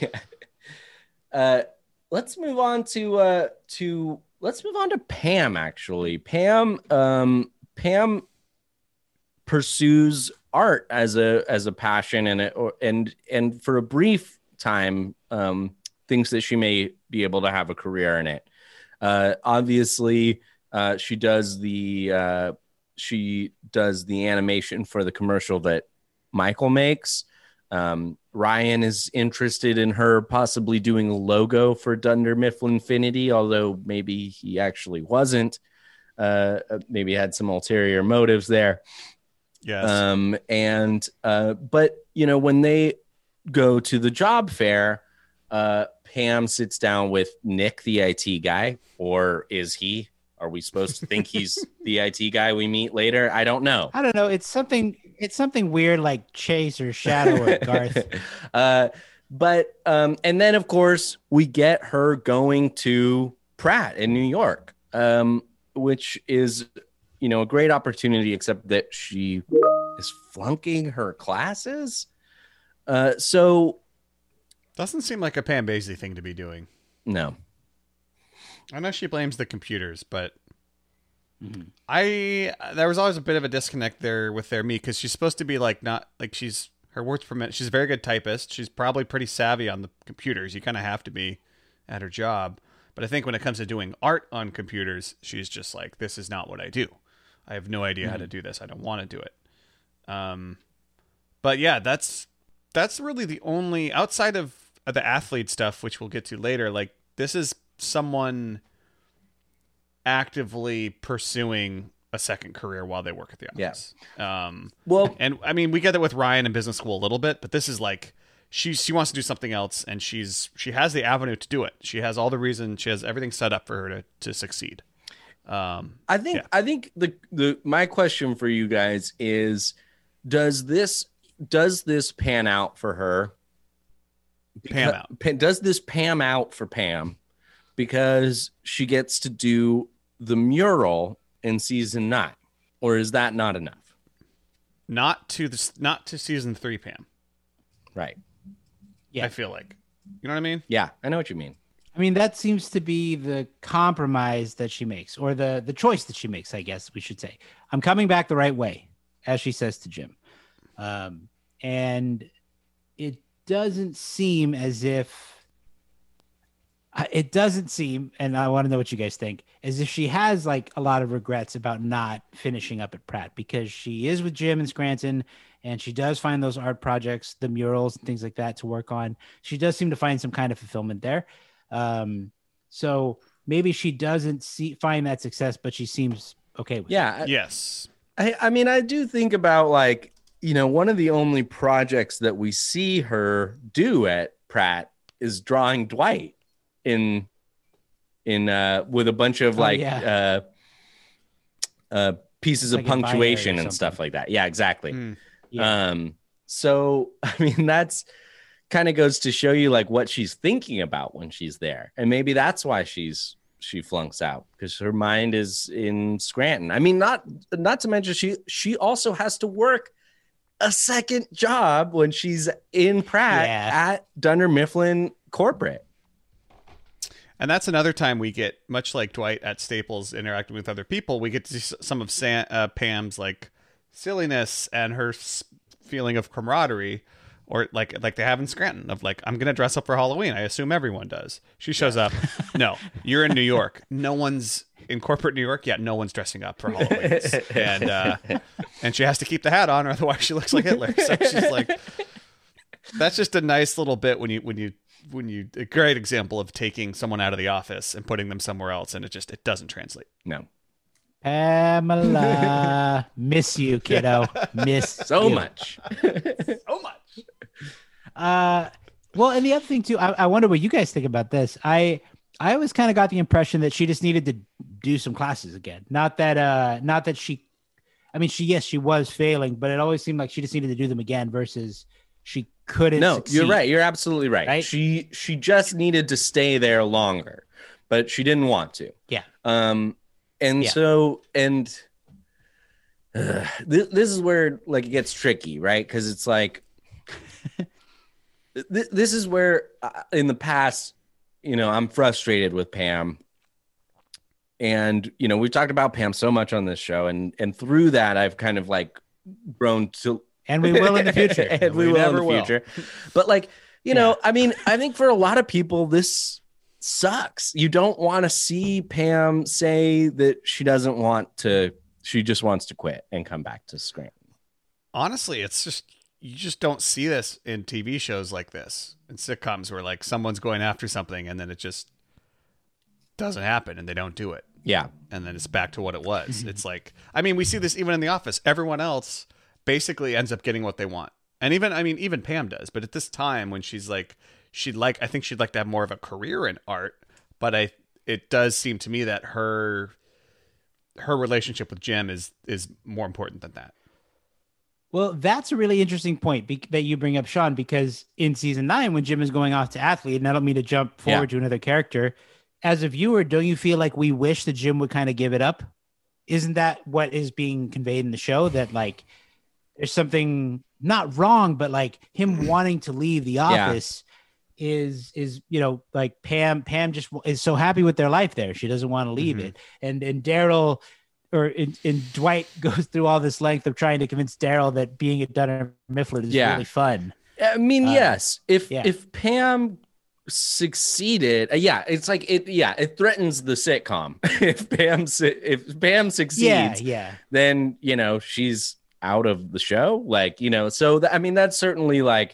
uh, let's move on to uh, to let's move on to Pam. Actually, Pam um, Pam pursues art as a as a passion, and it, or, and and for a brief time, um, thinks that she may be able to have a career in it. Uh, obviously, uh, she does the uh, she does the animation for the commercial that Michael makes. Um, Ryan is interested in her possibly doing a logo for Dunder Mifflin Infinity, although maybe he actually wasn't. Uh, maybe had some ulterior motives there. Yes. Um, and uh, but you know, when they go to the job fair, uh, Pam sits down with Nick, the I T guy, or is he? Are we supposed to think he's the I T guy we meet later? I don't know. I don't know. It's something. It's something weird like Chase or Shadow or Garth. uh, but um, and then of course we get her going to Pratt in New York, um, which is you know a great opportunity, except that she is flunking her classes. Uh, so Doesn't seem like a Pam Basie thing to be doing. no. I know she blames the computers, but Mm-hmm. I there was always a bit of a disconnect there with their me because she's supposed to be like not like she's her words per minute. She's a very good typist. She's probably pretty savvy on the computers. You kind of have to be at her job. But I think when it comes to doing art on computers, she's just like, this is not what I do. I have no idea mm-hmm. how to do this. I don't want to do it. Um, but yeah, that's that's really the only outside of the athlete stuff, which we'll get to later. Like this is someone actively pursuing a second career while they work at the office. Yeah. Um, well, and I mean, we get that with Ryan in business school a little bit, but this is like, she, she wants to do something else and she's, she has the avenue to do it. She has all the reason. She has everything set up for her to, to succeed. Um, I think, yeah. I think the, the, my question for you guys is, does this, does this pan out for her? Pam out. Does this Pam out for Pam because she gets to do the mural in season nine, or is that not enough? Not to this, not to season three, Pam. Right. Yeah. I feel like, you know what I mean? Yeah, I know what you mean. I mean, that seems to be the compromise that she makes, or the, the choice that she makes, I guess we should say. I'm coming back the right way, as she says to Jim. Um, and it doesn't seem as if It doesn't seem, and I want to know what you guys think, as if she has like a lot of regrets about not finishing up at Pratt, because she is with Jim in Scranton and she does find those art projects, the murals and things like that to work on. She does seem to find some kind of fulfillment there. Um, so maybe she doesn't see find that success, but she seems okay with yeah, it. Yes. I, I mean, I do think about like, you know, one of the only projects that we see her do at Pratt is drawing Dwight. in in uh with a bunch of like oh, yeah. uh uh pieces like of punctuation and stuff like that. Yeah, exactly. Mm, yeah. Um so I mean that's kind of goes to show you like what she's thinking about when she's there. And maybe that's why she's she flunks out, because her mind is in Scranton. I mean, not not to mention she she also has to work a second job when she's in Pratt yeah. at Dunder Mifflin corporate. And that's another time we get, much like Dwight at Staples interacting with other people, we get to see some of Sam, uh, Pam's like silliness and her s- feeling of camaraderie, or like like they have in Scranton of like, I'm gonna dress up for Halloween. I assume everyone does. She shows yeah. up. No, you're in New York. No one's in corporate New York yet. No one's dressing up for Halloween, and uh, and she has to keep the hat on, or otherwise she looks like Hitler. So she's like, that's just a nice little bit when you when you. when you a great example of taking someone out of the office and putting them somewhere else, and it just it doesn't translate. No. Pamela, miss you, kiddo. Miss so you. much. so much. Uh well, and the other thing too, I, I wonder what you guys think about this. I I always kind of got the impression that she just needed to do some classes again. Not that uh not that she I mean she yes, she was failing, but it always seemed like she just needed to do them again versus she couldn't no succeed. You're right, you're absolutely right. right she she just needed to stay there longer, but she didn't want to. Yeah. Um and yeah. so and uh, th- this is where like it gets tricky, right? Because it's like th- this is where uh, in the past, you know, I'm frustrated with Pam, and you know, we've talked about Pam so much on this show, and and through that I've kind of like grown to And we will in the future. and we, we will in the will. future. But like, you know, yeah. I mean, I think for a lot of people, this sucks. You don't want to see Pam say that she doesn't want to, she just wants to quit and come back to Scranton. Honestly, it's just, you just don't see this in T V shows like this, in sitcoms where like someone's going after something and then it just doesn't happen and they don't do it. Yeah. And then it's back to what it was. It's like, I mean, we see this even in The Office. Everyone else basically ends up getting what they want. And even, I mean, even Pam does, but at this time when she's like, she'd like, I think she'd like to have more of a career in art, but I, it does seem to me that her, her relationship with Jim is, is more important than that. Well, that's a really interesting point be- that you bring up, Sean, because in season nine, when Jim is going off to athlete, and I don't mean to jump forward yeah. to another character, as a viewer, don't you feel like we wish that Jim would kind of give it up? Isn't that what is being conveyed in the show? That like, there's something not wrong, but like him wanting to leave the office is is you know like Pam Pam just is so happy with their life there. She doesn't want to leave Mhm. it. And and Daryl or in, in Dwight goes through all this length of trying to convince Daryl that being at Dunder Mifflin is Yeah. really fun. I mean, Uh, yes. If yeah. if Pam succeeded, uh, yeah, it's like it. Yeah, it threatens the sitcom. if Pam su- if Pam Yeah, succeeds, yeah. then you know she's out of the show. Like you know, so th- I mean, that's certainly like.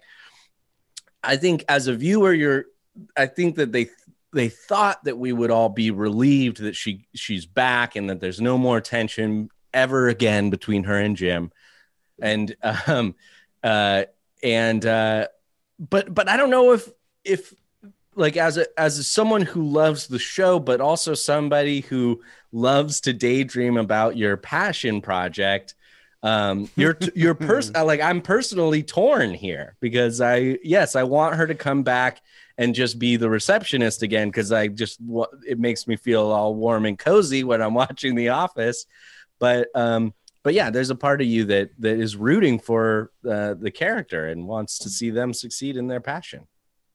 I think as a viewer, you're. I think that they they thought that we would all be relieved that she she's back and that there's no more tension ever again between her and Jim, and um uh and uh but but I don't know if if like as a as a, someone who loves the show, but also somebody who loves to daydream about your passion project. Um, you're you're pers- like I'm personally torn here because I yes I want her to come back and just be the receptionist again because I just wa- it makes me feel all warm and cozy when I'm watching The Office, but um but yeah, there's a part of you that that is rooting for uh, the character and wants to see them succeed in their passion.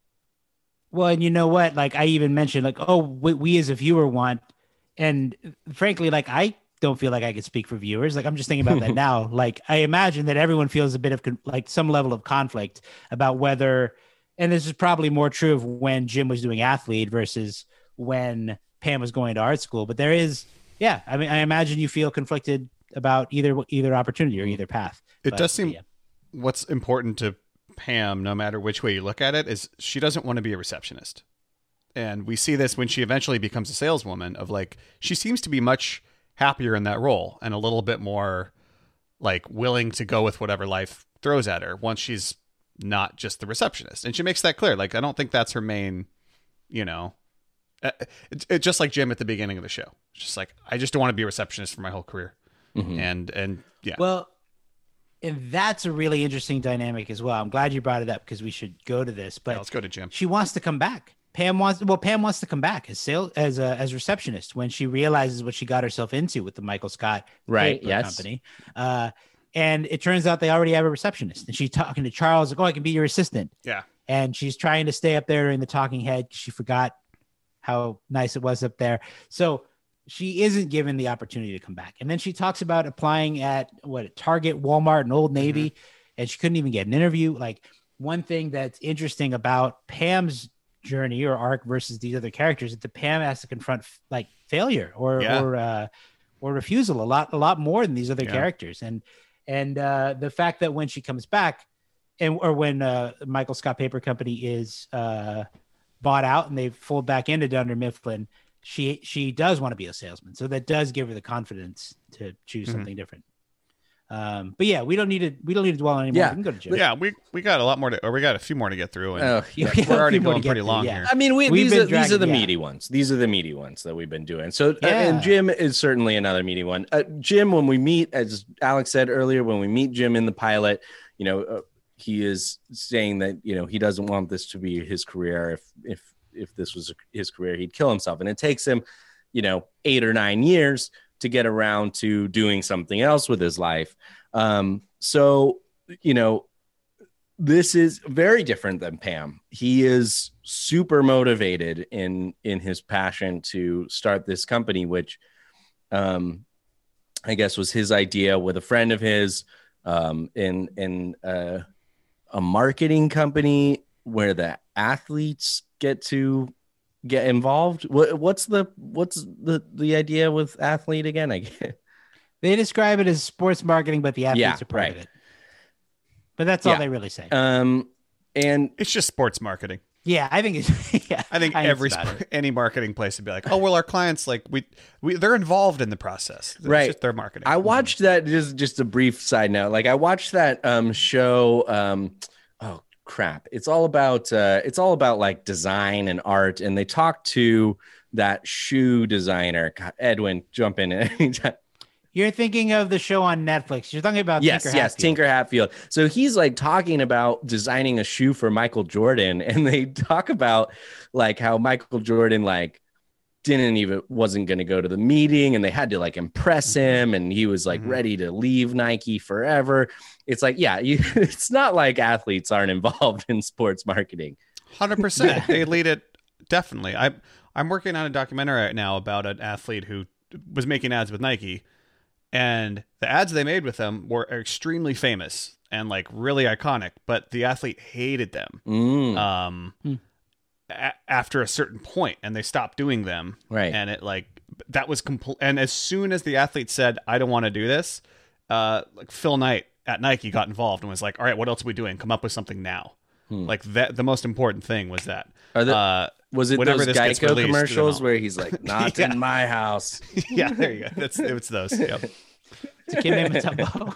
Well, and you know what? Like I even mentioned, like, oh, we, we as a viewer want, and frankly, like I don't feel like I could speak for viewers. Like I'm just thinking about that now. Like I imagine that everyone feels a bit of con- like some level of conflict about whether, and this is probably more true of when Jim was doing Athlete versus when Pam was going to art school. But there is, yeah. I mean, I imagine you feel conflicted about either either opportunity or either path. It But, does seem yeah. what's important to Pam, no matter which way you look at it, is she doesn't want to be a receptionist. And we see this when she eventually becomes a saleswoman of like, she seems to be much happier in that role and a little bit more like willing to go with whatever life throws at her once she's not just the receptionist. And she makes that clear. Like, I don't think that's her main, you know, it, it, it, just like Jim at the beginning of the show. It's just like, I just don't want to be a receptionist for my whole career. Mhm. And, and yeah. Well, and that's a really interesting dynamic as well. I'm glad you brought it up because we should go to this. But Yeah, let's go to Jim. She wants to come back. Pam wants well, Pam wants to come back as sales as a as receptionist when she realizes what she got herself into with the Michael Scott Right, paper yes. company. Uh, and it turns out they already have a receptionist, and she's talking to Charles like, "Oh, I can be your assistant." Yeah. And she's trying to stay up there during the talking head. She forgot how nice it was up there. So she isn't given the opportunity to come back. And then she talks about applying at what Target, Walmart, and Old Navy, and she couldn't even get an interview. Like one thing that's interesting about Pam's journey or arc versus these other characters is that Pam has to confront like failure or Yeah. or uh, or refusal a lot a lot more than these other Yeah. characters. And and uh, the fact that when she comes back, and or when uh, Michael Scott Paper Company is uh, bought out and they fold back into Dunder Mifflin, she she does want to be a salesman. So that does give her the confidence to choose Mhm. something different. Um, but yeah, we don't need to we don't need to dwell on anymore. Yeah. We can go to Jim. Yeah, we we got a lot more to, or we got a few more to get through, and Oh, yeah. we're already A few more to going get pretty through, long yeah. here. I mean, we, We've these been are these are the dragging- yeah. meaty ones. These are the meaty ones that we've been doing. So, uh, Yeah. and Jim is certainly another meaty one. Uh, Jim, when we meet, as Alex said earlier, when we meet Jim in the pilot, you know, uh, he is saying that you know he doesn't want this to be his career. If if if this was his career, he'd kill himself. And it takes him, you know, eight or nine years to get around to doing something else with his life. Um, so, you know, this is very different than Pam. He is super motivated in in his passion to start this company, which um, I guess was his idea with a friend of his um, in in uh, a marketing company where the athletes get to get involved. What, what's the what's the the idea with athlete again? I get. They describe it as sports marketing, but the athletes Yeah, are part right. of it. But that's all Yeah. they really say. Um, and It's just sports marketing. yeah, I think it's yeah. I think it's every about sp- it. any marketing place would be like, oh well, our clients like we we they're involved in the process. It's Right. just their marketing. I watched that. Just just a brief side note. Like I watched that um show. Um, oh crap! It's all about uh, it's all about like design and art. And they talked to that shoe designer. God, Edwin, jump in at any time. You're thinking of the show on Netflix. You're talking about Yes, Tinker yes, Hatfield. Tinker Hatfield. So he's like talking about designing a shoe for Michael Jordan, and they talk about like how Michael Jordan like didn't even wasn't going to go to the meeting, and they had to like impress him, and he was like Mhm. ready to leave Nike forever. It's like, yeah, you, it's not like athletes aren't involved in sports marketing. hundred percent. They lead it definitely. I I'm working on a documentary right now about an athlete who was making ads with Nike, and the ads they made with them were extremely famous and like really iconic, but the athlete hated them. Mm. Um, Mm. a- after a certain point, and they stopped doing them. Right. And it like that was complete. And as soon as the athlete said, "I don't want to do this," uh, like Phil Knight at Nike got involved and was like, "All right, what else are we doing? Come up with something now." Hmm. Like that. The most important thing was that. Are the, uh, was it whenever those this gets Geico released, commercials then I'll- where he's like, "Not Yeah. in my house"? Yeah, there you go. That's it's those. Yep. To Kim Mutombo.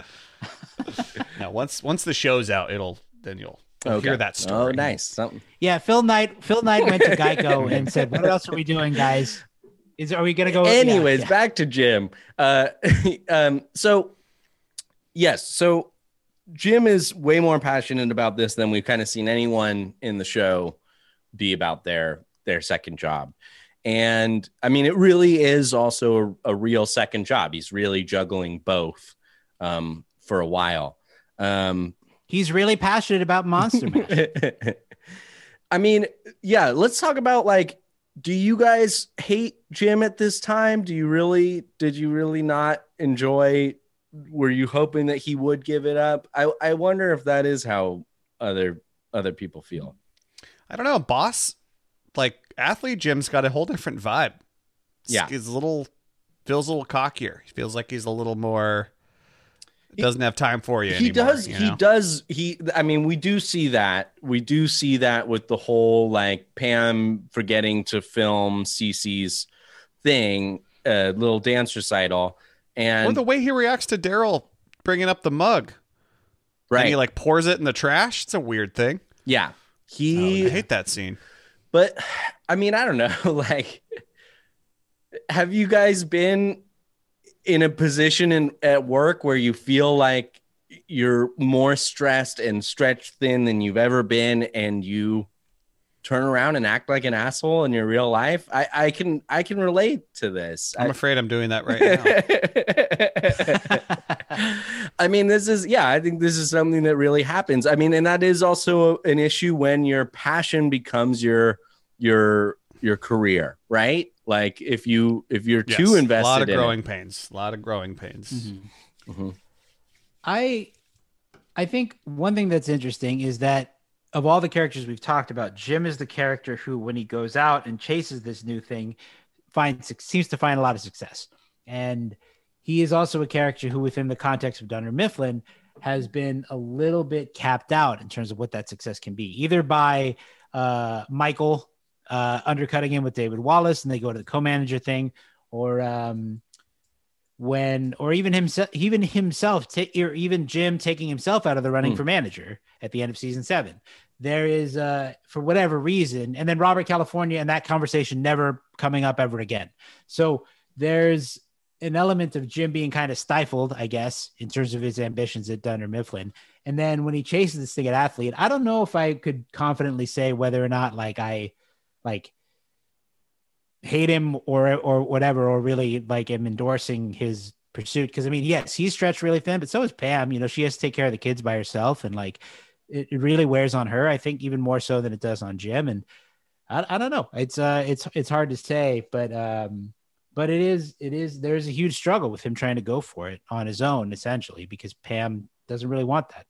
Now, once once the show's out, it'll then you'll, you'll Okay. hear that story. Oh, nice. Something. Yeah, Phil Knight. Phil Knight went to Geico and said, "What else are we doing, guys? Is are we gonna go?" Anyways, Yeah, yeah. back to Jim. Uh, um, so yes, so Jim is way more passionate about this than we've kind of seen anyone in the show be about their their second job. And I mean, it really is also a, a real second job. He's really juggling both um, for a while. Um, He's really passionate about Monster Mash. I mean, yeah, let's talk about like, do you guys hate Jim at this time? Do you really, did you really not enjoy, were you hoping that he would give it up? I, I wonder if that is how other, other people feel. I don't know, boss. Like athlete Jim's got a whole different vibe. Yeah. He's a little, feels a little cockier. He feels like he's a little more, doesn't have time for you He anymore, does. you He know? does. He. I mean, we do see that. We do see that with the whole like Pam forgetting to film Cece's thing, uh, little dance recital, and Or the way he reacts to Daryl bringing up the mug. right. And he like pours it in the trash. It's a weird thing. yeah, Oh, he. I hate that scene. But I mean, I don't know. Like, have you guys been in a position in at work where you feel like you're more stressed and stretched thin than you've ever been, and you turn around and act like an asshole in your real life? I, I can I can relate to this. I'm I, afraid I'm doing that right now. I mean, this is, yeah, I think this is something that really happens. I mean, and that is also an issue when your passion becomes your, your, your career, right? Like if you, if you're Yes, too invested a lot of in growing it. pains. A lot of growing pains. Mm-hmm. Mm-hmm. I I think one thing that's interesting is that of all the characters we've talked about, Jim is the character who, when he goes out and chases this new thing, finds seems to find a lot of success. And he is also a character who, within the context of Dunder Mifflin, has been a little bit capped out in terms of what that success can be, either by uh, Michael uh, undercutting him with David Wallace, and they go to the co-manager thing, or um, when, or even himself, even himself, t- or even Jim taking himself out of the running Hmm. for manager at the end of season seven. There is, uh, for whatever reason, and then Robert California and that conversation never coming up ever again. So there's an element of Jim being kind of stifled, I guess, in terms of his ambitions at Dunder Mifflin. And then when he chases this thing at Athlete, I don't know if I could confidently say whether or not like I like hate him or or whatever, or really like am endorsing his pursuit. Because I mean, yes, he's stretched really thin, but so is Pam. You know, she has to take care of the kids by herself, and like it, it really wears on her. I think even more so than it does on Jim. And I, I don't know. It's uh, it's it's hard to say, but um, but it is it is there's a huge struggle with him trying to go for it on his own, essentially, because Pam doesn't really want that.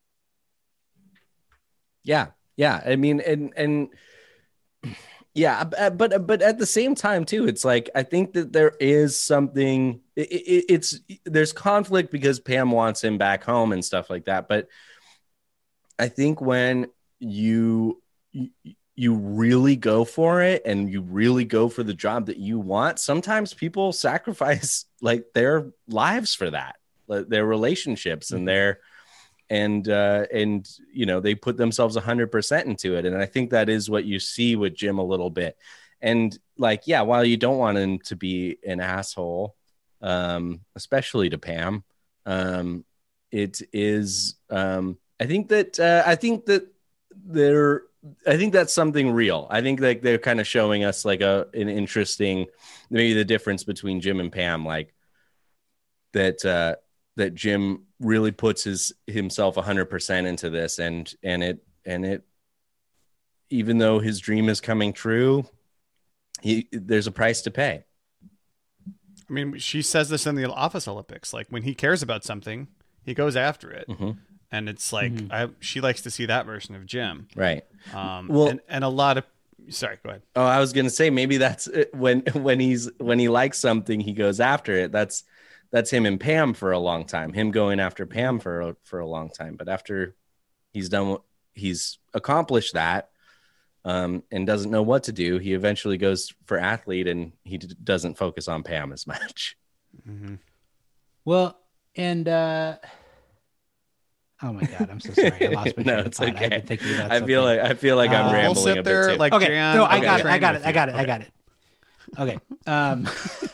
Yeah. Yeah. I mean, and, and yeah, but, but at the same time too, it's like, I think that there is something, it, it, it's, there's conflict because Pam wants him back home and stuff like that. But I think when you, you really go for it and you really go for the job that you want, sometimes people sacrifice like their lives for that, their relationships and their, and, uh, and, you know, they put themselves a hundred percent into it. And I think that is what you see with Jim a little bit. And like, yeah, while you don't want him to be an asshole, um, especially to Pam, um, it is, um, I think that, uh, I think that they're, I think that's something real. I think like they're kind of showing us like a, an interesting, maybe the difference between Jim and Pam, like that, uh, that Jim really puts his himself a hundred percent into this, and and it and it even though his dream is coming true, he there's a price to pay. I mean, she says this in the Office Olympics. Like, when he cares about something, he goes after it. Mm-hmm. And it's like, Mm-hmm. I, she likes to see that version of Jim. Right. Um, Well- and, and a lot of, sorry, go ahead. Oh, I was gonna say maybe that's it. when when he's when he likes something, he goes after it. That's that's him and Pam for a long time. Him going after Pam for a, for a long time. But after he's done, he's accomplished that, um, and doesn't know what to do. He eventually goes for athlete, and he d- doesn't focus on Pam as much. Mm-hmm. Well, and uh, oh my god, I'm so sorry. I lost my No, train of it's thought. I've okay. been thinking about I feel something. like I feel like I'm Uh, we'll rambling sit a bit there, too. like- Okay, Jan, no, I okay. got it. I Train got with it. I you. got it. I got it. Okay. Um,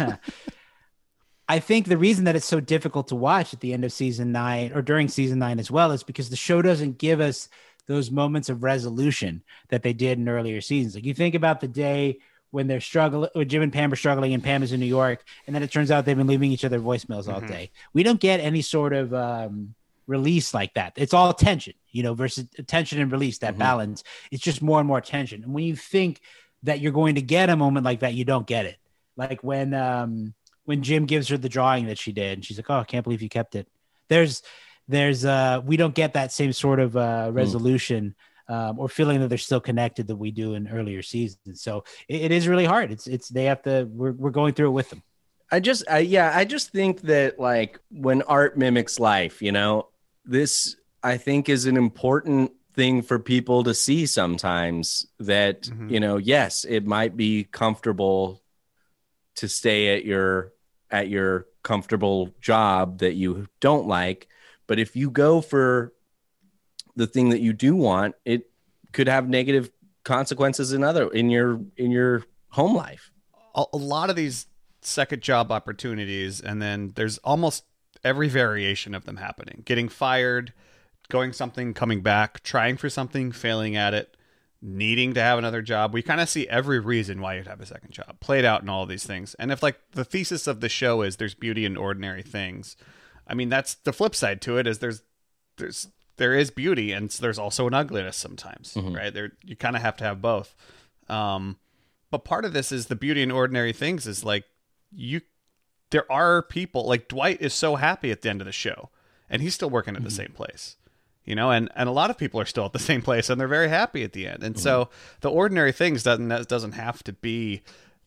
I think the reason that it's so difficult to watch at the end of season nine or during season nine as well is because the show doesn't give us those moments of resolution that they did in earlier seasons. Like, you think about the day when they're struggling, when Jim and Pam are struggling and Pam is in New York, and then it turns out they've been leaving each other voicemails all Mhm. day. We don't get any sort of um, release like that. It's all tension, you know, versus tension and release, that Mhm. balance. It's just more and more tension. And when you think that you're going to get a moment like that, you don't get it. Like when um, when Jim gives her the drawing that she did, and she's like, "Oh, I can't believe you kept it." There's there's uh, we don't get that same sort of uh, resolution um, or feeling that they're still connected that we do in earlier seasons. So it, it is really hard. It's it's they have to. We're we're going through it with them. I just, I, yeah, I just think that like when art mimics life, you know, this I think is an important thing for people to see sometimes. That Mhm. you know, yes, it might be comfortable to stay at your at your comfortable job that you don't like, but if you go for the thing that you do want, it could have negative consequences in other in your in your home life. A, a lot of these second job opportunities, and then there's almost every variation of them happening. Getting fired, going something, coming back, trying for something, failing at it, needing to have another job. We kind of see every reason why you'd have a second job played out in all of these things. And if like the thesis of the show is there's beauty in ordinary things, I mean, that's the flip side to it is there's there's there is beauty, and there's also an ugliness sometimes, Mhm. right? There you kind of have to have both. Um, but part of this is the beauty in ordinary things is like you there are people like Dwight is so happy at the end of the show, and he's still working at the same place. You know, and, and a lot of people are still at the same place, and they're very happy at the end. And so the ordinary things doesn't doesn't have to be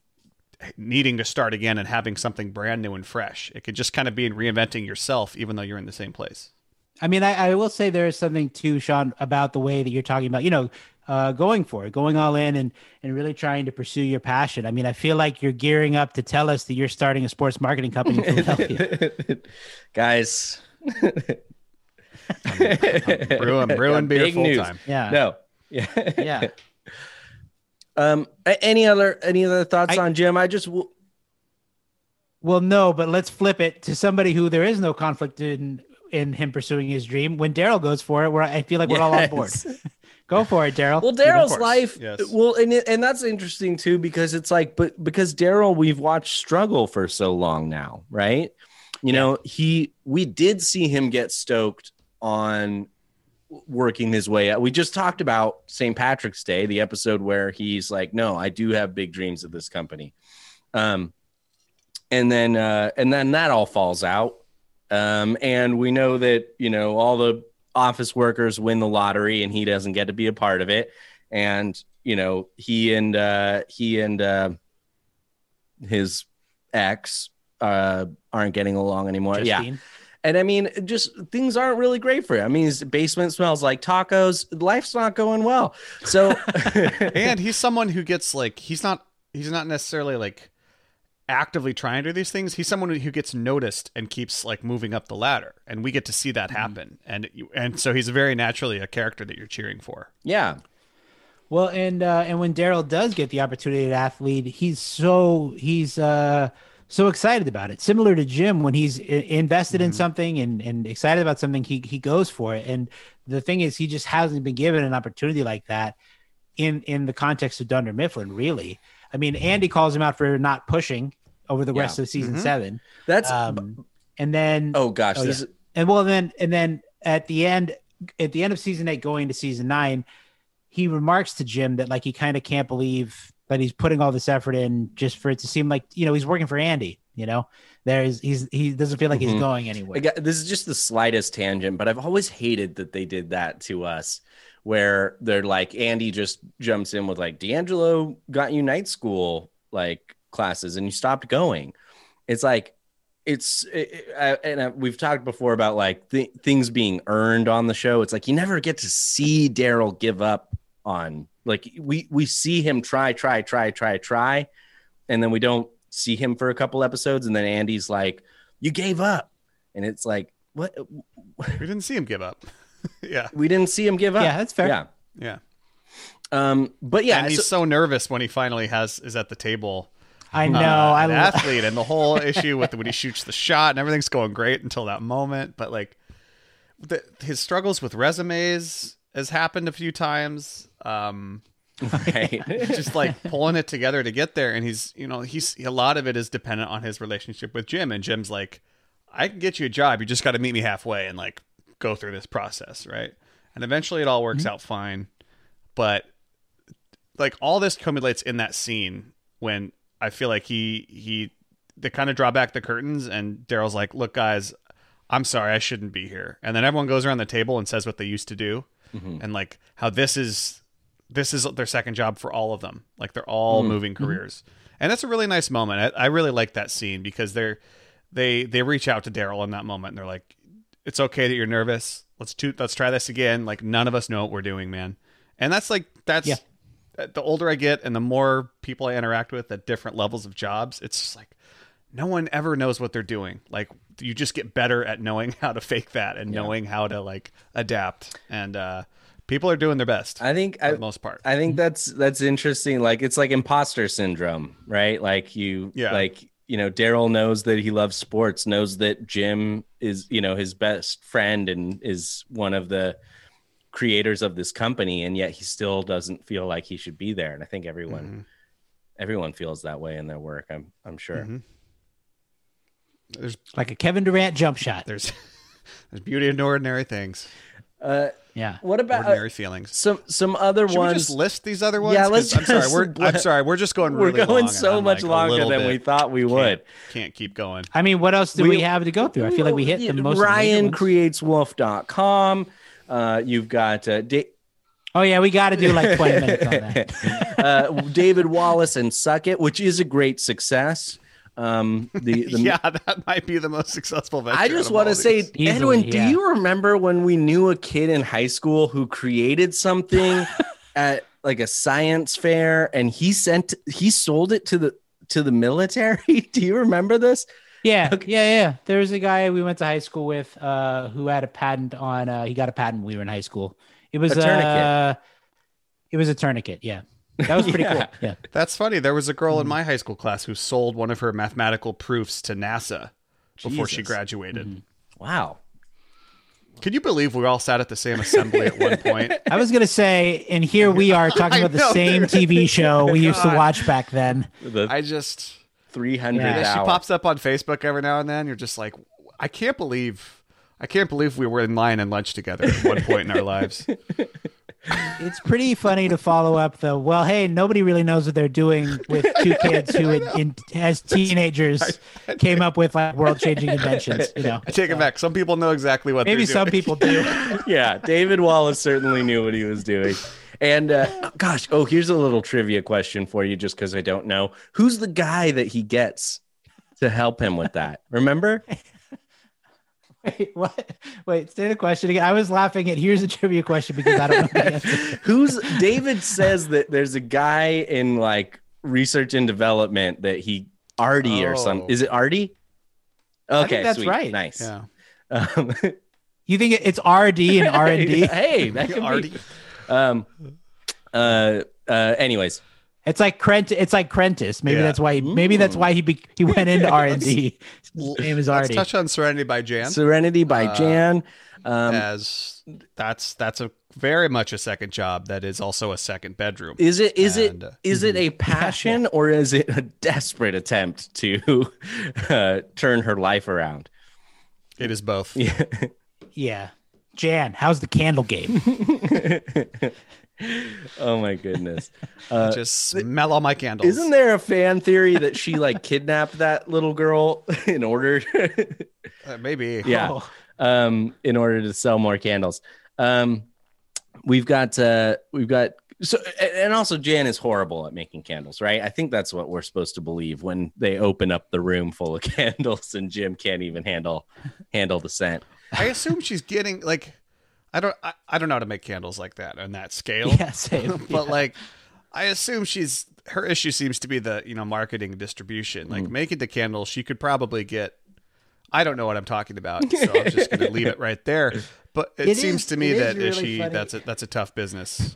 needing to start again and having something brand new and fresh. It could just kind of be in reinventing yourself, even though you're in the same place. I mean, I, I will say there is something too, Sean, about the way that you're talking about, you know, uh, going for it, going all in and, and really trying to pursue your passion. I mean, I feel like you're gearing up to tell us that you're starting a sports marketing company in Philadelphia. Guys. I'm brewing, brewing beer Big full news. time. Yeah. No. Yeah. Yeah. Um. a- Any other any other thoughts I- on Jim? I just w- Well, no, but let's flip it to somebody who there is no conflict in in him pursuing his dream. When Daryl goes for it, where I feel like we're all on board. Yes. Go for it, Daryl. Well, Of Daryl's course. life. Yes. Well, and it, and that's interesting too because it's like, but because Daryl, we've watched struggle for so long now, right? You know, he we did see him get stoked on working his way out. We just talked about Saint Patrick's Day, the episode where he's like, "No, I do have big dreams of this company," um, and then uh, and then that all falls out, um, and we know that you know all the office workers win the lottery and he doesn't get to be a part of it, and you know he and uh, he and uh, his ex uh, aren't getting along anymore. Yeah. Justine. And I mean, just things aren't really great for him. I mean, his basement smells like tacos. Life's not going well. So, And he's someone who gets like he's not he's not necessarily like actively trying to do these things. He's someone who gets noticed and keeps like moving up the ladder, and we get to see that happen. And and so he's very naturally a character that you're cheering for. yeah. Well, and uh, and when Daryl does get the opportunity at athlete, he's so he's uh, so excited about it. Similar to Jim, when he's I- invested in something and, and excited about something, he he goes for it. And the thing is, he just hasn't been given an opportunity like that in in the context of Dunder Mifflin. Really, I mean, Andy calls him out for not pushing over the Yeah. rest of season seven. That's, Um, and then oh gosh. Oh, this yeah. is, and well, then and then at the end, at the end of season eight, going to season nine, he remarks to Jim that like he kind of can't believe that he's putting all this effort in just for it to seem like, you know, he's working for Andy, you know, there's he's he doesn't feel like he's Mhm. going anywhere. Again, this is just the slightest tangent, but I've always hated that they did that to us, where they're like, Andy just jumps in with like, D'Angelo got you night school like classes and you stopped going. It's like, it's it, I, and I, we've talked before about like th- things being earned on the show. It's like you never get to see Daryl give up on, like we we see him try try try try try and then we don't see him for a couple episodes, and then Andy's like, you gave up, and it's like, what? We didn't see him give up. Yeah, we didn't see him give up. Yeah, that's fair. Yeah, yeah. Um, but yeah, and he's so- so nervous when he finally has is at the table. I know. Uh, I an lo- athlete, and the whole issue with when he shoots the shot and everything's going great until that moment. But like, the, his struggles with resumes has happened a few times. Um, right. just like pulling it together to get there, and he's, you know, he's a lot of it is dependent on his relationship with Jim, and Jim's like, I can get you a job, you just got to meet me halfway and like go through this process, right? And eventually it all works Mm-hmm. out fine, but like all this accumulates in that scene when I feel like he he they kind of draw back the curtains, and Daryl's like, look guys, I'm sorry, I shouldn't be here, and then everyone goes around the table and says what they used to do. Mm-hmm. And like how this is this is their second job for all of them. Like they're all mm-hmm. moving careers. And that's a really nice moment. I, I really like that scene because they're they they reach out to Daryl in that moment, and they're like, it's okay that you're nervous. Let's do, let's try this again. Like none of us know what we're doing, man. And that's like that's yeah. The older I get and the more people I interact with at different levels of jobs, it's just like no one ever knows what they're doing. Like you just get better at knowing how to fake that and yeah. knowing how to like adapt. And uh, people are doing their best. I think for I, the most part. I think that's that's interesting. Like it's like imposter syndrome, right? Like you, yeah. like you know, Daryl knows that he loves sports, knows that Jim is, you know, his best friend and is one of the creators of this company, and yet he still doesn't feel like he should be there. And I think everyone mm-hmm. everyone feels that way in their work. I'm I'm sure. Mm-hmm. There's like a Kevin Durant jump shot. There's there's beauty in ordinary things. Uh, yeah. What about ordinary uh, feelings? Some some other Should ones. We just list these other ones. Yeah, let's. I'm sorry. We're I'm sorry. We're just going. Really we're going long so much like longer than bit. we thought we would. Can't, can't keep going. I mean, what else do we, we have to go through? I feel like we hit the most. Ryan creates wolf dot com. Uh, you've got. Uh, da- Oh yeah, we got to do like twenty minutes on that. uh, David Wallace and Suck It, which is a great success. Um, the, the yeah, that might be the most successful venture. I just want to say, Easily, Edwin, yeah. do you remember when we knew a kid in high school who created something at like a science fair, and he sent he sold it to the to the military? Do you remember this? Yeah, Okay. yeah, yeah. There was a guy we went to high school with uh, who had a patent on. Uh, he got a patent when we were in high school. It was A tourniquet. Uh, it was a tourniquet. Yeah, that was pretty Yeah. cool. Yeah, That's funny. There was a girl in my high school class who sold one of her mathematical proofs to NASA before she Jesus. graduated. Mm-hmm. Wow. Can you believe we all sat at the same assembly at one point? I was gonna say, and here we are talking I about the know, same T V show we used to God. watch back then. The I just three hundred Yeah. she hour. pops up on Facebook every now and then. You're just like, I can't believe, I can't believe we were in line and lunch together at one point in our lives. It's pretty funny to follow up the, well, hey, nobody really knows what they're doing with two kids who in, in, as teenagers came up with like world-changing inventions, you know. I take it back. Some people know exactly what Maybe they're some doing. people do. Yeah, David Wallace certainly knew what he was doing. And uh, gosh, oh, here's a little trivia question for you, just because I don't know. Who's the guy that he gets to help him with that? Remember? Wait, what? Wait, say the question again. I was laughing at, here's a trivia question because I don't know the answer. Who's David says that there's a guy in like research and development that he Artie or some. Oh. Is it Artie? Okay, think that's sweet. right. Nice. Yeah. Um, You think it- it's R D and R and D? hey, that could Artie. be. Um. Uh. Uh. Anyways. It's like Crent. It's like Crentis. Maybe Yeah. that's why. He, maybe that's why he be, he went into R and D. His name is Let's Artie. touch on Serenity by Jan. Serenity by Uh, Jan. Um, as that's that's a very much a second job that is also a second bedroom. Is it is And, it uh, is it a passion or is it a desperate attempt to uh, turn her life around? It is both. Yeah. Yeah, Jan. How's the candle game? Oh my goodness. Uh, Just smell all my candles. Isn't there a fan theory that she like kidnapped that little girl in order? uh, maybe. Yeah. Oh. Um, in order to sell more candles. Um, we've got, uh, we've got, so, and also Jan is horrible at making candles, right? I think that's what we're supposed to believe when they open up the room full of candles and Jim can't even handle, handle the scent. I assume she's getting like, I don't, I, I don't know how to make candles like that on that scale. Yeah, same. But Yeah. like, I assume she's, her issue seems to be the, you know, marketing and distribution. Like making the candles, she could probably get, I don't know what I'm talking about, so I'm just going to leave it right there. But it, It seems is- to me it is that really she, funny. that's a, that's a tough business.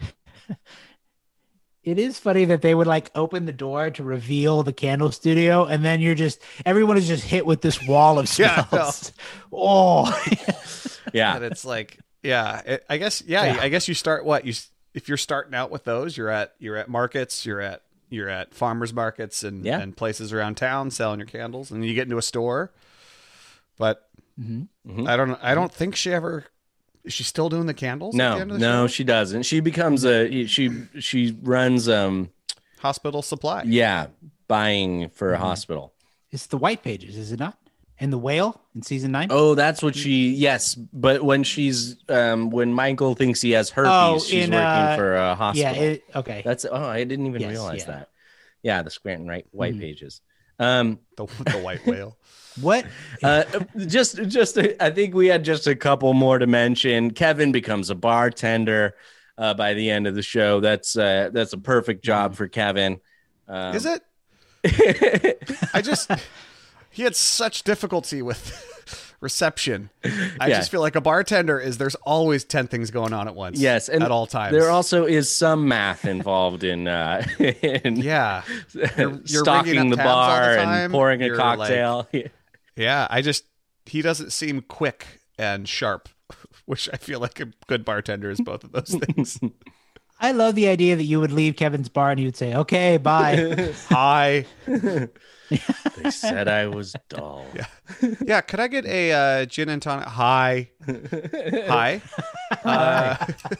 It is funny that they would like open the door to reveal the candle studio, and then you're just everyone is just hit with this wall of Yeah, I know. smells. Oh, Yeah. And it's like, yeah, it, I guess, yeah, Yeah. I guess you start what you, s- if you're starting out with those, you're at, you're at markets, you're at, you're at farmers markets and, Yeah. and places around town selling your candles, and you get into a store. But Mhm. I don't, I don't think she ever, is she still doing the candles? at the No, end of the no, show? she doesn't. She becomes a, she, she runs, um, Hospital supply. yeah, buying for a hospital. it's the White Pages, is it not? And the Whale in season nine. Oh, that's what she. Yes, but when she's um when Michael thinks he has herpes, Oh, she's in, working uh, for a hospital. yeah. It, okay. That's oh, I didn't even Yes, realize yeah. that. Yeah, the Scranton right White Mhm. Pages. Um, The, the white whale. What? uh, just just I think we had just a couple more to mention. Kevin becomes a bartender uh, by the end of the show. That's uh, that's a perfect job for Kevin. Um, Is it? I just, he had such difficulty with reception. I Yeah. just feel like a bartender is, there's always ten things going on at once. Yes, and at all times. there also is some math involved in uh, in yeah. You're, you're ringing stocking up the tabs all bar the and time. pouring a You're like- cocktail. yeah. I just, he doesn't seem quick and sharp, which I feel like a good bartender is both of those things. I love the idea that you would leave Kevin's bar and he would say, "Okay, bye." Hi. They said I was dull. Yeah. Yeah. Could I get a uh, gin and tonic? Hi. Hi. Uh,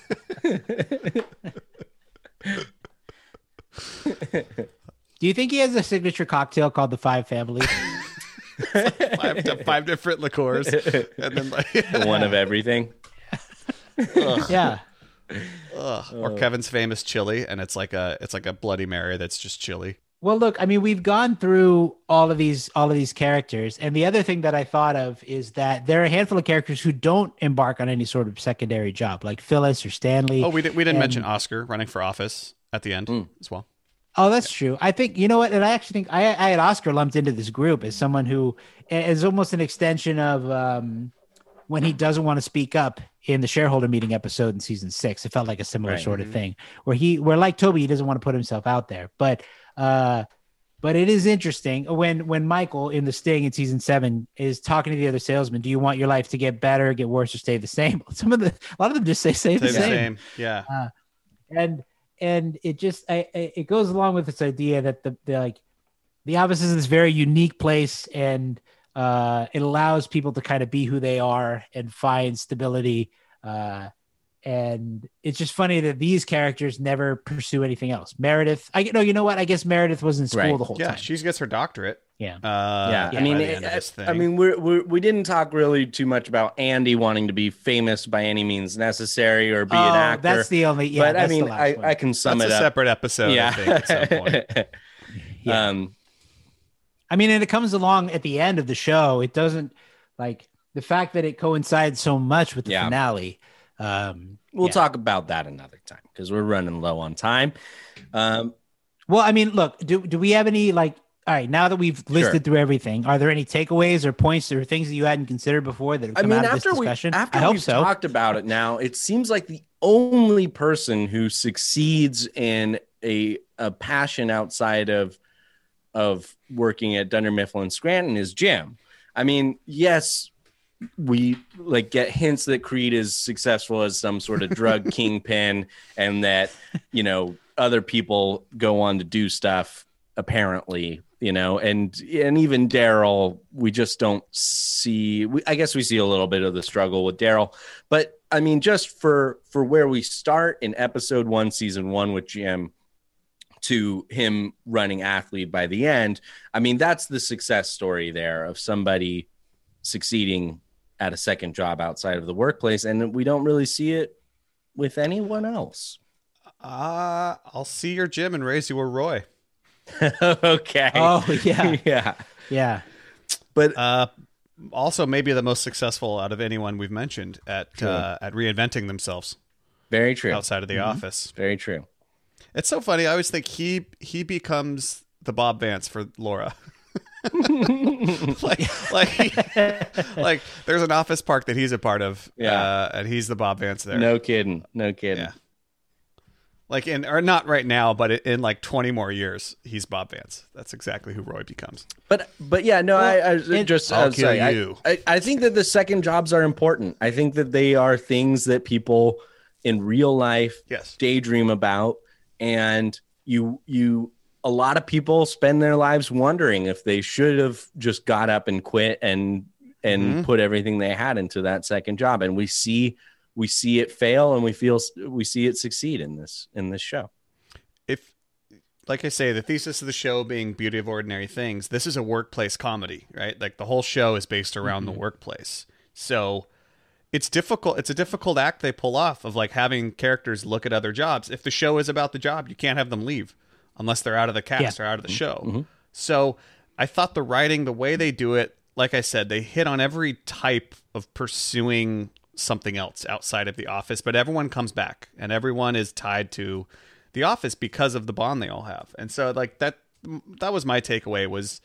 Do you think he has a signature cocktail called the Five Families? five, five different liqueurs. And then like, One of everything. Yeah. Ugh. Or Kevin's famous chili, and it's like a it's like a Bloody Mary that's just chili. Well, look, I mean, we've gone through all of these all of these characters, and the other thing that I thought of is that there are a handful of characters who don't embark on any sort of secondary job, like Phyllis or Stanley. Oh, we didn't we didn't and- mention Oscar running for office at the end Mm. as well. Oh, that's true. I think you know what, and I actually think I, I had Oscar lumped into this group as someone who is almost an extension of um, when he doesn't want to speak up in the shareholder meeting episode in season six. It felt like a similar Right. sort of thing where he, where like Toby, he doesn't want to put himself out there, but uh, but it is interesting when when Michael in the Sting in season seven is talking to the other salesman. Do you want your life to get better, get worse, or stay the same? Some of the a lot of them just say stay the Stay the same. same. Yeah. Uh, and and it just I, I, it goes along with this idea that the, the like the office is this very unique place, and uh, it allows people to kind of be who they are and find stability. Uh, and it's just funny that these characters never pursue anything else. Meredith, I no, you know what? I guess Meredith was in school Right. the whole Yeah, time. she gets her doctorate. Yeah. Uh, yeah, by I mean, the it- end of this I, I thing. mean, we're, we're we didn't talk really too much about Andy wanting to be famous by any means necessary or be oh, an actor. that's the only. Yeah, but I that's the mean, last I, one. I can sum that's it a up. separate episode. yeah. I think at some point. Yeah. Um, I mean, and it comes along at the end of the show. It doesn't like the fact that it coincides so much with the Yeah. finale. Um, we'll yeah. talk about that another time because we're running low on time. Um, Well, I mean, look, do do we have any like? All right, now that we've listed Sure. through everything, are there any takeaways or points or things that you hadn't considered before that have I come mean, out of after this we discussion? after I hope we've so. talked about it now, it seems like the only person who succeeds in a a passion outside of of working at Dunder Mifflin Scranton is Jim. I mean, yes, we like get hints that Creed is successful as some sort of drug kingpin, and that you know other people go on to do stuff apparently. You know, and and even Daryl, we just don't see. We, I guess we see a little bit of the struggle with Daryl, but I mean, just for for where we start in episode one, season one with Jim, to him running Athlete by the end, I mean, that's the success story there of somebody succeeding at a second job outside of the workplace, and we don't really see it with anyone else. Uh, I'll see your Jim and raise you a Roy. Okay. Oh, yeah. Yeah. Yeah. But uh, also maybe the most successful out of anyone we've mentioned at True. uh, at reinventing themselves. Very true. Outside of the Mhm. office. Very true. It's so funny. I always think he he becomes the Bob Vance for Laura. like, like, like, there's an office park that he's a part of, Yeah. uh, and he's the Bob Vance there. No kidding. No kidding. Yeah. Like in, or not right now, but in, in like twenty more years, he's Bob Vance. That's exactly who Roy becomes. But but yeah, no, I, I it- just I'll I'm kill sorry. I- you. I, I think that the second jobs are important. I think that they are things that people in real life Yes. daydream about, and you you a lot of people spend their lives wondering if they should have just got up and quit and and Mhm. put everything they had into that second job. And we see we see it fail, and we feel we see it succeed in this in this show. If, like I say, the thesis of the show being Beauty of Ordinary Things, this is a workplace comedy, right? Like the whole show is based around the workplace. So it's difficult. It's a difficult act they pull off of like having characters look at other jobs. If the show is about the job, you can't have them leave unless they're out of the cast or out of the show. So I thought the writing, the way they do it, like I said, they hit on every type of pursuing something else outside of the office, but everyone comes back and everyone is tied to the office because of the bond they all have. And so like that, that was my takeaway, was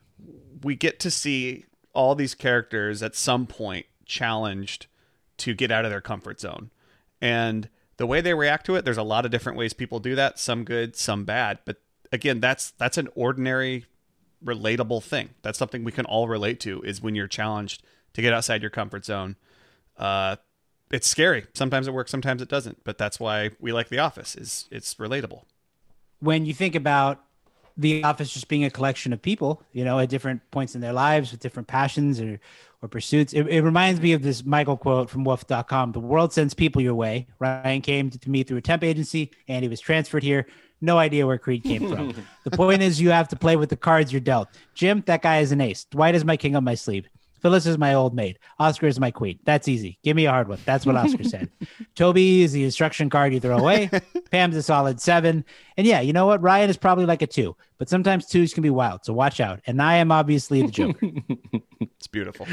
we get to see all these characters at some point challenged to get out of their comfort zone. And the way they react to it, there's a lot of different ways people do that, some good, some bad. But again, that's that's an ordinary, relatable thing. That's something we can all relate to, is when you're challenged to get outside your comfort zone. Uh, it's scary. Sometimes it works, sometimes it doesn't. But that's why we like The Office, is it's relatable. When you think about the office just being a collection of people, you know, at different points in their lives with different passions or, or pursuits, it, it reminds me of this Michael quote from wolf dot com. The world sends people your way. Ryan came to me through a temp agency and he was transferred here. No idea where Creed came from. The point is, you have to play with the cards you're dealt. Jim, that guy is an ace. Dwight is my king up my sleeve. Phyllis is my old maid. Oscar is my queen. That's easy. Give me a hard one. That's what Oscar said. Toby is the instruction card you throw away. Pam's a solid seven. And yeah, you know what? Ryan is probably like a two, but sometimes twos can be wild. So watch out. And I am obviously the Joker. It's beautiful.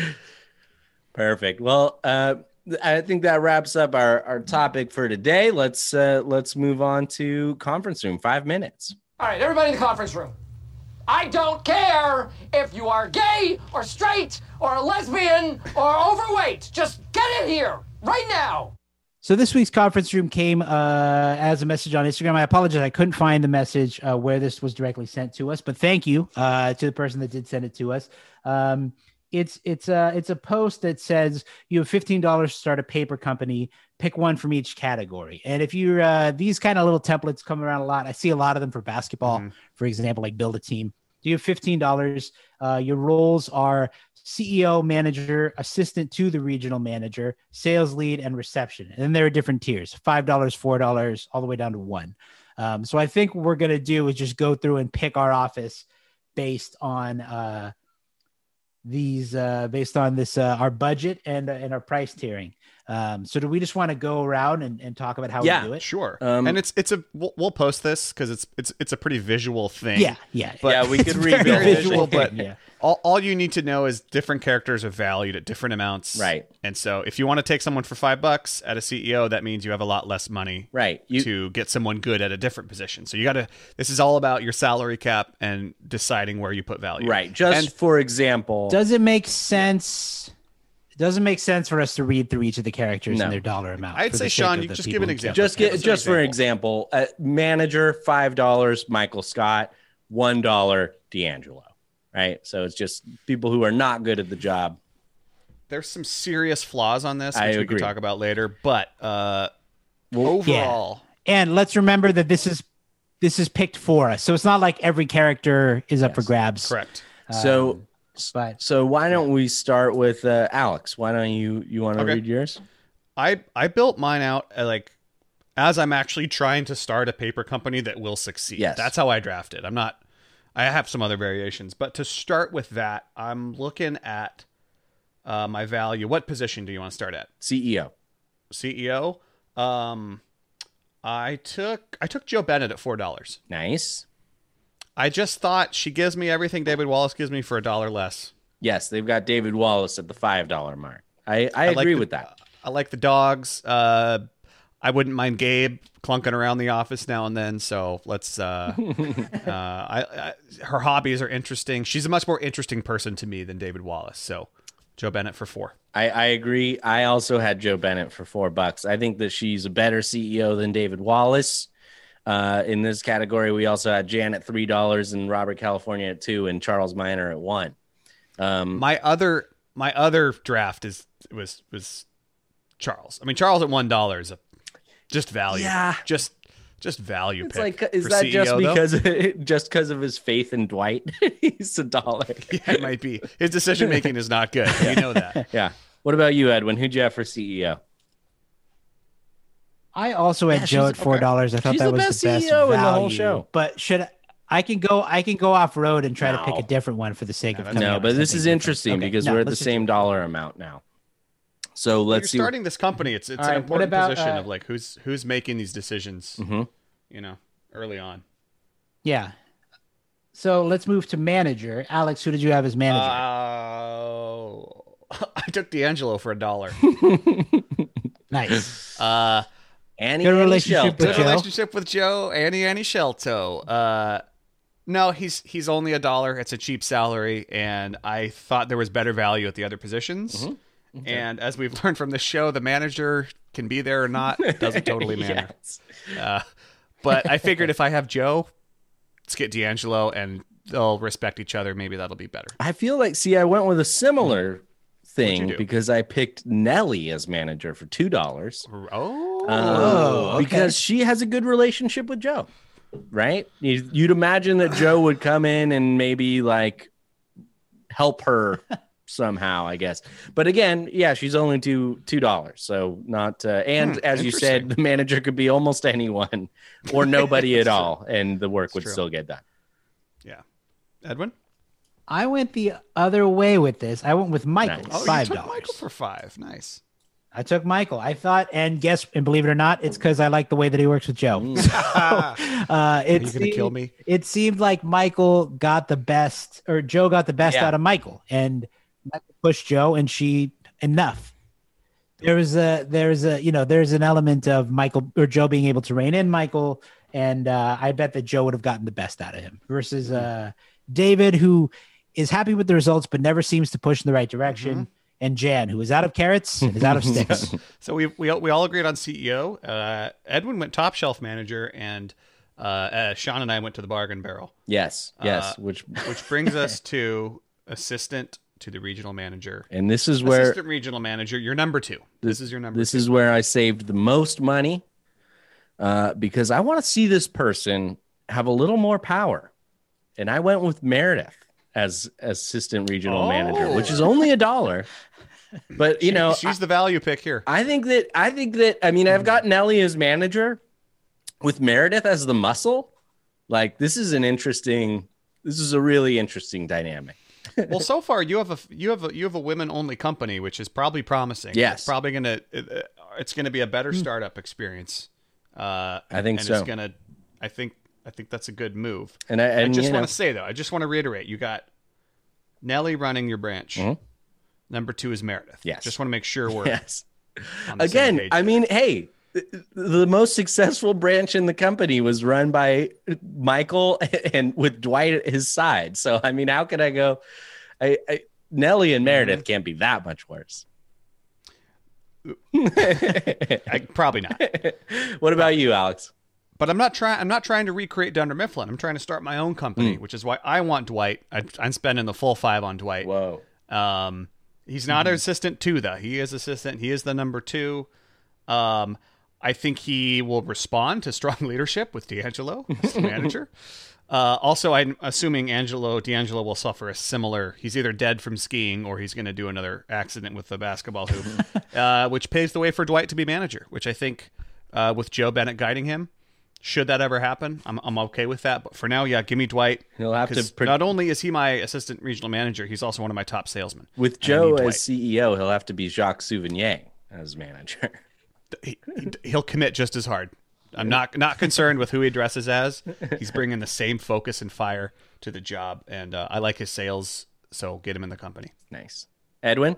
Perfect. Well, uh, I think that wraps up our, our topic for today. Let's uh, let's move on to conference room. Five minutes. All right, everybody in the conference room. I don't care if you are gay or straight or a lesbian or overweight. Just get in here right now. So this week's conference room came uh, as a message on Instagram. I apologize. I couldn't find the message uh, where this was directly sent to us, but thank you uh, to the person that did send it to us. Um, it's it's a, it's a post that says you have fifteen dollars to start a paper company. Pick one from each category. And if you're uh, these kind of little templates come around a lot. I see a lot of them for basketball, mm-hmm. for example, like build a team. Do you have fifteen dollars? Uh, your roles are C E O, manager, assistant to the regional manager, sales lead, and reception. And then there are different tiers, five dollars, four dollars, all the way down to one. Um, so I think what we're going to do is just go through and pick our office based on uh, these, uh, based on this, uh, our budget and, uh, and our price tiering. Um, so do we just want to go around and, and talk about how yeah, we do it? Sure. Um, and it's it's a we'll, we'll post this because it's it's it's a pretty visual thing. Yeah, yeah, but yeah. We could read very visual, but yeah. all all you need to know is different characters are valued at different amounts. Right. And so if you want to take someone for five bucks at a C E O, that means you have a lot less money. Right. You, to get someone good at a different position. So you got to. This is all about your salary cap and deciding where you put value. right. Just And- for example, Does it make sense? It doesn't make sense for us to read through each of the characters No. and their dollar amount. I'd for say, the sake Sean, of you the just people give an who example. care. just get Just just an for example, uh, manager five dollars, Michael Scott, one dollar, D'Angelo. Right. So it's just people who are not good at the job. There's some serious flaws on this, which I we agree. can talk about later. But uh, overall, And let's remember that this is this is picked for us, so it's not like every character is up Yes. for grabs. correct. So But so why don't we start with uh, Alex? Why don't you you want to Okay. read yours? I I built mine out uh, like as I'm actually trying to start a paper company that will succeed. Yes. That's how I drafted. I'm not. I have some other variations, but to start with that, I'm looking at uh, my value. What position do you want to start at? C E O. C E O. Um, I took I took Joe Bennett at four dollars. Nice. I just thought she gives me everything David Wallace gives me for a dollar less. Yes, they've got David Wallace at the five dollar mark. I, I, I like agree the- with that. I like the dogs. Uh, I wouldn't mind Gabe clunking around the office now and then. So let's. Uh, uh, I, I her hobbies are interesting. She's a much more interesting person to me than David Wallace. So Joe Bennett for four. I, I agree. I also had Joe Bennett for four bucks. I think that she's a better C E O than David Wallace. Uh, in this category, we also had Jan at three dollars and Robert California at two, and Charles Miner at one. Um, My other my other draft is was was Charles. I mean, Charles at one dollar is a just value. Yeah. just just value. It's pick like, is for that C E O, just though. because just because of his faith in Dwight? He's a dollar. Yeah, it might be. His decision making is not good. You know that. Yeah. What about you, Edwin? Who'd you have for C E O? I also had Yeah, Joe she's- at four dollars. I thought She's that the was best the best C E O value. in the whole show. But should I, I can go? I can go off road and try to pick No. a different one for the sake of coming No, up but with this something is different. interesting Okay, because no, we're at the let's just same do- dollar amount now. So When let's you're see. starting this company. It's it's All an right, what important about, position uh, of like who's who's making these decisions. Mhm. You know, early on. Yeah. So let's move to manager. Alex, who did you have as manager? Oh, I took D'Angelo for a dollar. Nice. Uh, Annie, Good Annie relationship Shelton. with good Joe. relationship with Joe, Annie, Annie Shelto. Uh, no, he's he's only a dollar. It's a cheap salary, and I thought there was better value at the other positions. Mm-hmm. And as we've learned from this show, the manager can be there or not. It doesn't totally matter. Yes. Uh, but I figured if I have Joe, let's get D'Angelo, and they'll respect each other. Maybe that'll be better. I feel like, see, I went with a similar thing do? because I picked Nelly as manager for two dollars. Oh, Uh, okay. because she has a good relationship with Joe, right? You- You'd imagine that Joe would come in and maybe like help her somehow, I guess. But again, yeah, she's only two two dollars, so not. Uh, and Hmm, as you said, the manager could be almost anyone or nobody at all, and the work would true. still get done. yeah. Edwin? I went the other way with this. I went with Michael, Nice. Oh, five you took dollars. Michael for five. Nice. I took Michael. I thought, and guess, and believe it or not, it's because I like the way that he works with Joe. Mm. So, uh, it you gonna seemed- kill me? It seemed like Michael got the best, or Joe got the best Yeah. out of Michael, and Michael pushed Joe, and she enough. There was a, there's a, you know, there's an element of Michael or Joe being able to rein in Michael, and uh, I bet that Joe would have gotten the best out of him versus uh, David, who is happy with the results but never seems to push in the right direction. Mm-hmm. And Jan, who is out of carrots and is out of sticks. So we we we all agreed on C E O. Uh, Edwin went top shelf manager, and uh, uh, Sean and I went to the bargain barrel. Yes, yes. Uh, which Which brings us to assistant to the regional manager. and this is where Assistant regional manager, you're number two. This, is your number. This two. is where I saved the most money uh, because I want to see this person have a little more power. And I went with Meredith as assistant regional manager, which is only a dollar. But, you know, she's the value pick here. I think that, I think that, I mean, I've got Nelly as manager with Meredith as the muscle. Like, this is an interesting, this is a really interesting dynamic. Well, so far you have a you have a you have a women only company, which is probably promising. Yes. it's probably gonna it, it's gonna be a better startup experience. Uh, I think and so. It's gonna, I think I think that's a good move. And I, and, I just you want know, to say though, I just want to reiterate, you got Nelly running your branch. Mhm. Number two is Meredith. Yes. Just want to make sure we're yes. on the same Again, page. I mean, hey, th- the most successful branch in the company was run by Michael and with Dwight at his side. So, I mean, how could I go? I, I Nelly and Meredith Mm-hmm. can't be that much worse. I, probably not. What about you, Alex? But I'm not trying. I'm not trying to recreate Dunder Mifflin. I'm trying to start my own company, Hmm. which is why I want Dwight. I, I'm spending the full five on Dwight. Whoa. Um, he's not an assistant two though. He is assistant. He is the number two. Um, I think he will respond to strong leadership with D'Angelo as the manager. Uh, also, I'm assuming Angelo D'Angelo will suffer a similar. He's either dead from skiing or he's going to do another accident with the basketball hoop, uh, which paves the way for Dwight to be manager. Which I think, uh, with Joe Bennett guiding him, should that ever happen, I'm I'm okay with that. But for now, yeah, give me Dwight. He'll have to. Pre- not only is he my assistant regional manager, he's also one of my top salesmen. With Joe as C E O, he'll have to be Jacques Souvignier as manager. He, he'll commit just as hard. I'm not not concerned with who he dresses as. He's bringing the same focus and fire to the job, and uh, I like his sales, so get him in the company. Nice. Edwin?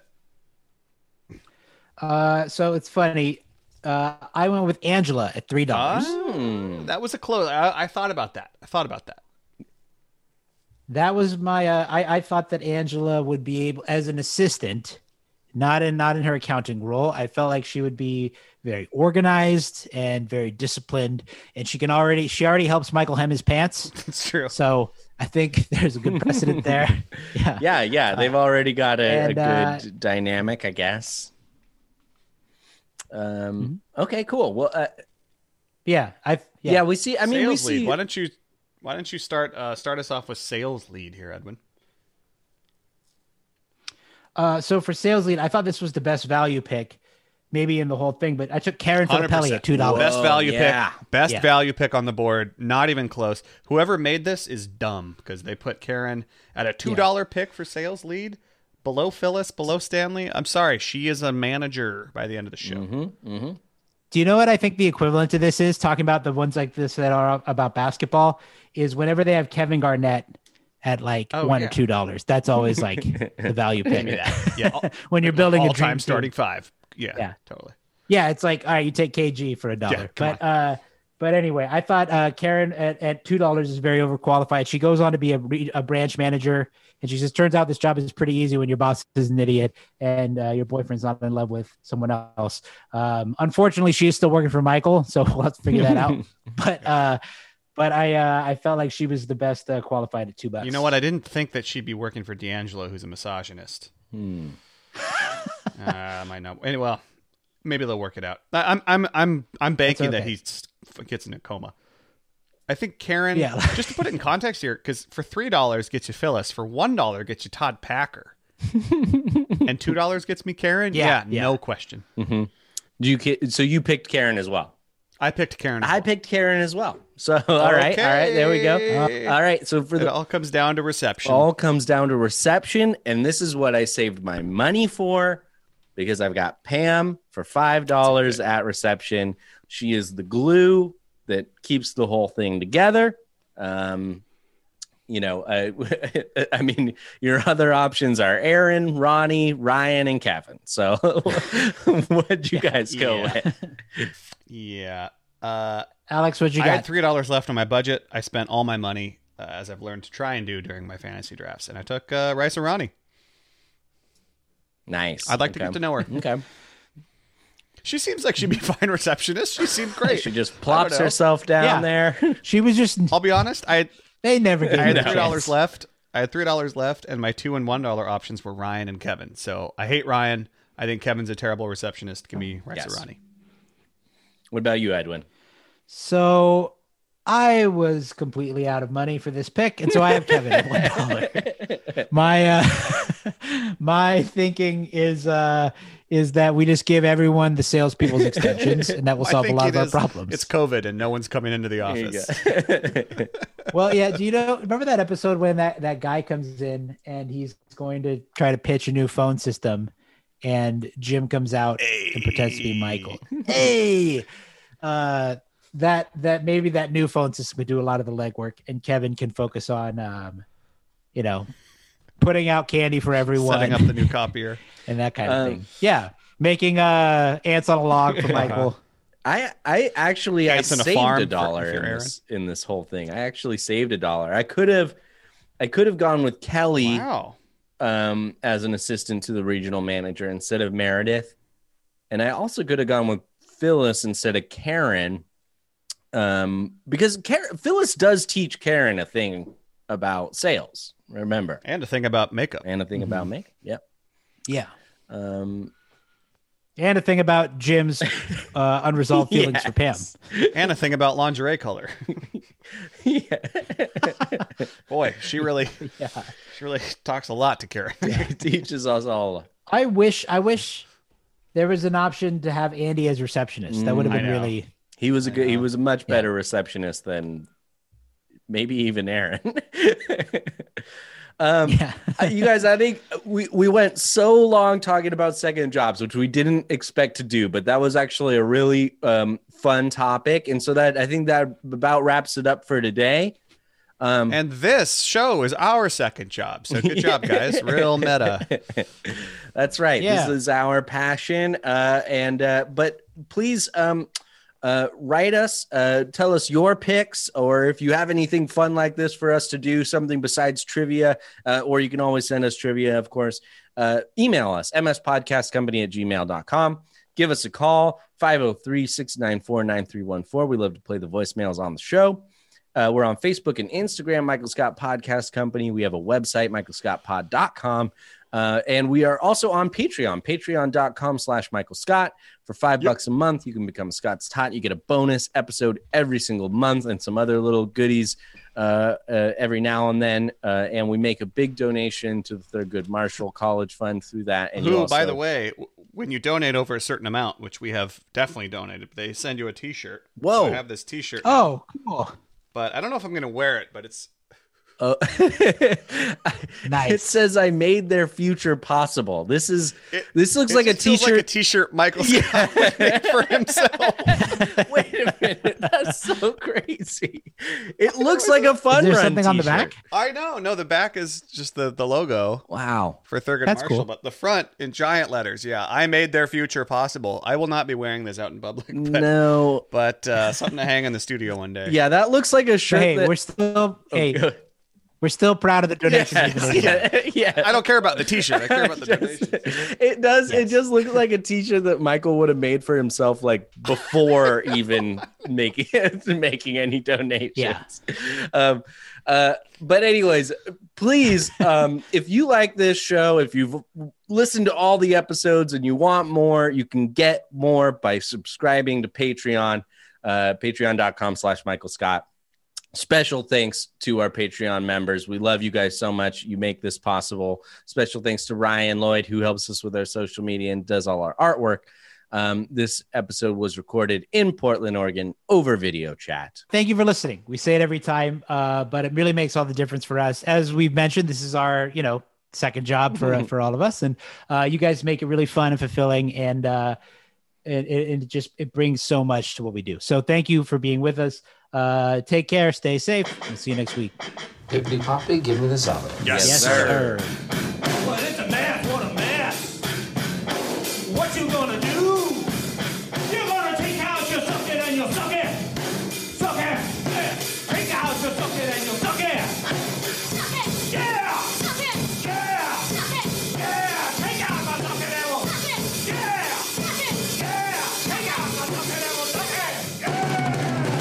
Uh, so it's funny. Uh, I went with Angela at three dollars. Oh, that was a close. I, I thought about that. I thought about that. That was my. Uh, I I thought that Angela would be able, as an assistant, not in not in her accounting role. I felt like she would be very organized and very disciplined, and she can already she already helps Michael hem his pants. It's true. So I think there's a good precedent there. Yeah, yeah, yeah. They've already got a, and, a good uh, dynamic, I guess. Um. Mm-hmm. Okay. Cool. Well. Uh, yeah. I. Yeah. yeah. We see. I mean, sales we see. Lead. Why don't you? Why don't you start uh, start us off with sales lead here, Edwin? Uh, so for sales lead, I thought this was the best value pick, maybe in the whole thing. But I took Karen Filippelli at two dollars. Best value yeah. pick. Best Yeah. value pick on the board. Not even close. Whoever made this is dumb because they put Karen at a two dollar pick for sales lead. Below Phyllis, below Stanley. I'm sorry, she is a manager by the end of the show. Mm-hmm, mm-hmm. Do you know what I think the equivalent to this is? Talking about the ones like this that are about basketball is whenever they have Kevin Garnett at like Oh, one yeah. or two dollars. That's always like the value pick. Yeah, when you're building a all dream time team. starting five. Yeah, Yeah. totally. Yeah, it's like, all right, you take K G for a dollar. come but uh, but anyway, I thought uh, Karen at, at two dollars is very overqualified. She goes on to be a, re- a branch manager, and she says, turns out this job is pretty easy when your boss is an idiot and uh, your boyfriend's not in love with someone else. Um, unfortunately, she is still working for Michael, so we'll have to figure that out. But uh, but I uh, I felt like she was the best uh, qualified at two bucks. You know what? I didn't think that she'd be working for D'Angelo, who's a misogynist. Hmm. uh, I might not. Anyway, well, maybe they'll work it out. I- I'm I'm I'm I'm banking okay. that he s- gets in a coma. I think Karen. Yeah. Just to put it in context here, because for three dollars gets you Phyllis, for one dollar gets you Todd Packer, and two dollars gets me Karen. Yeah, Yeah, yeah. no question. Mm-hmm. Do you? ki- So you picked Karen as well. I picked Karen. as I well. picked Karen as well. So all right, all right, there we go. Okay. All right. So for It the all comes down to reception. all comes down to reception, and this is what I saved my money for because I've got Pam for five dollars at reception. She is the glue that keeps the whole thing together. Um, you know, uh, I mean, your other options are Aaron, Ronnie, Ryan, and Kevin. So, what'd you guys go Yeah. with? Yeah. Uh, Alex, what you I got? had three dollars left on my budget. I spent all my money, uh, as I've learned to try and do during my fantasy drafts, and I took uh, Raisa Ronnie. Nice. I'd like to Okay. get to know her. Okay. She seems like she'd be a fine receptionist. She seemed great. She just I don't plops know. herself down Yeah. there. She was just, I'll be honest. I they never gave I her had a three dollars chance. left. I had three dollars left, and my two and one dollar options were Ryan and Kevin. So I hate Ryan. I think Kevin's a terrible receptionist. Give me Raisa Yes. Ronnie. What about you, Edwin? So I was completely out of money for this pick, and so I have Kevin at one dollar. My uh, my thinking is uh, is that we just give everyone the salespeople's extensions, and that will I solve a think lot it of our is- problems. It's COVID, and no one's coming into the There you office. Well, yeah. Do you know? Remember that episode when that that guy comes in and he's going to try to pitch a new phone system, and Jim comes out and pretends to be Michael. Hey, uh, that that maybe that new phone system would do a lot of the legwork, and Kevin can focus on, um, you know, putting out candy for everyone, Setting up the new copier. and that kind of Um, thing. Yeah, making uh ants on a log for Michael. I I actually I Guys in a saved farm a for- dollar if you're in Aaron. this, in this whole thing. I actually saved a dollar. I could have I could have gone with Kelly Wow. um, as an assistant to the regional manager instead of Meredith, and I also could have gone with Phyllis instead of Karen, um, because Karen, Phyllis does teach Karen a thing about sales. Remember, And a thing about makeup. and a thing about makeup. Yep. Yeah. Um, And a thing about Jim's uh, unresolved feelings Yes. for Pam. And a thing about lingerie color. Yeah. Boy, she really, Yeah. she really talks a lot to Karen. It teaches us all. I wish, I wish there was an option to have Andy as receptionist. That would have I been know. really. He was a good. He was a much better receptionist than maybe even Aaron. um, Yeah. you guys, I think we we went so long talking about second jobs, which we didn't expect to do, but that was actually a really um, fun topic, and so that I think that about wraps it up for today. Um, And this show is our second job. So good job, guys. Real meta. That's right. Yeah. This is our passion. Uh, and uh, but please um, uh, write us, uh, tell us your picks, or if you have anything fun like this for us to do, something besides trivia, uh, or you can always send us trivia, of course. Uh, email us, mspodcastcompany at gmail dot com. Give us a call, five oh three, six nine four, nine three one four. We love to play the voicemails on the show. Uh, we're on Facebook and Instagram, Michael Scott Podcast Company. We have a website, michael scott pod dot com. Uh, and we are also on Patreon, patreon dot com slash Michael Scott. For five yep. bucks a month, you can become a Scott's Tot. You get a bonus episode every single month and some other little goodies uh, uh, every now and then. Uh, and we make a big donation to the Thurgood Marshall College Fund through that. And Who, you also... by the way, w- when you donate over a certain amount, which we have definitely donated, they send you a T-shirt. Whoa. So I have this T-shirt. Oh, cool. But I don't know if I'm going to wear it, but it's... Oh, nice. It says I made their future possible. This is It, this looks it like a just feels t-shirt. like a T-shirt Michael Scott would make for himself. Wait a minute, that's so crazy. It looks like a fun Is there run something on the t-shirt. back? I know. No, the back is just the, the logo Wow. for Thurgood That's Marshall, cool. but the front in giant letters. Yeah, I made their future possible. I will not be wearing this out in public. But, No. but uh, something to hang in the studio one day. Yeah, that looks like a shirt. Hey, that... we're still. Hey, good. we're still proud of the donations. Yes, we've been able to- yeah, yeah. I don't care about the T-shirt. I care about the Just- donations. it does. It Yes. just looks like a t-shirt that Michael would have made for himself, like before even making making any donations. Yeah. Um, uh, but anyways, please, um, if you like this show, if you've listened to all the episodes and you want more, you can get more by subscribing to Patreon, uh, patreon dot com slash Michael Scott. Special thanks to our Patreon members. We love you guys so much. You make this possible. Special thanks to Ryan Lloyd, who helps us with our social media and does all our artwork. Um, this episode was recorded in Portland, Oregon, over video chat. Thank you for listening. We say it every time, uh, but it really makes all the difference for us. As we've mentioned, this is our, you know, second job for uh, for all of us, and uh, you guys make it really fun and fulfilling, and uh, it, it, it just it brings so much to what we do. So thank you for being with us. Uh, take care, stay safe, and see you next week. Pippity Poppy, give me the salad. Yes, Yes, sir. sir. Well, it's a mess, what a mess. What you gonna do? You're gonna take out your suck it and you'll suck it. Suck it. Yeah. Take out your suck it and you'll suck it. Suck it. Yeah. Suck it. Yeah. Suck it. Yeah. Take out my suck it and we'll suck it. Yeah. Suck it. Yeah. Take out my suck it and we'll suck it. Yeah.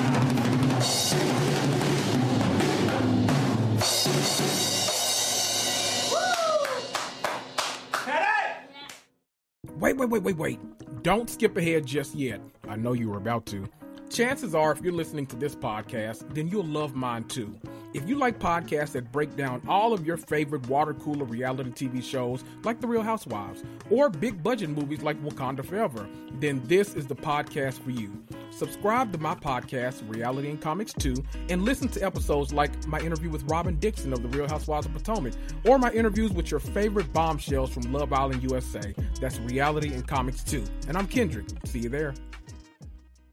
Wait, wait, wait, wait, wait. Don't skip ahead just yet. I know you were about to. Chances are, if you're listening to this podcast, then you'll love mine too. If you like podcasts that break down all of your favorite water cooler reality T V shows like The Real Housewives, or big budget movies like Wakanda Forever, then this is the podcast for you. Subscribe to my podcast, Reality and Comics two, and listen to episodes like my interview with Robin Dixon of The Real Housewives of Potomac, or my interviews with your favorite bombshells from Love Island, U S A. That's Reality and Comics two. And I'm Kendrick. See you there.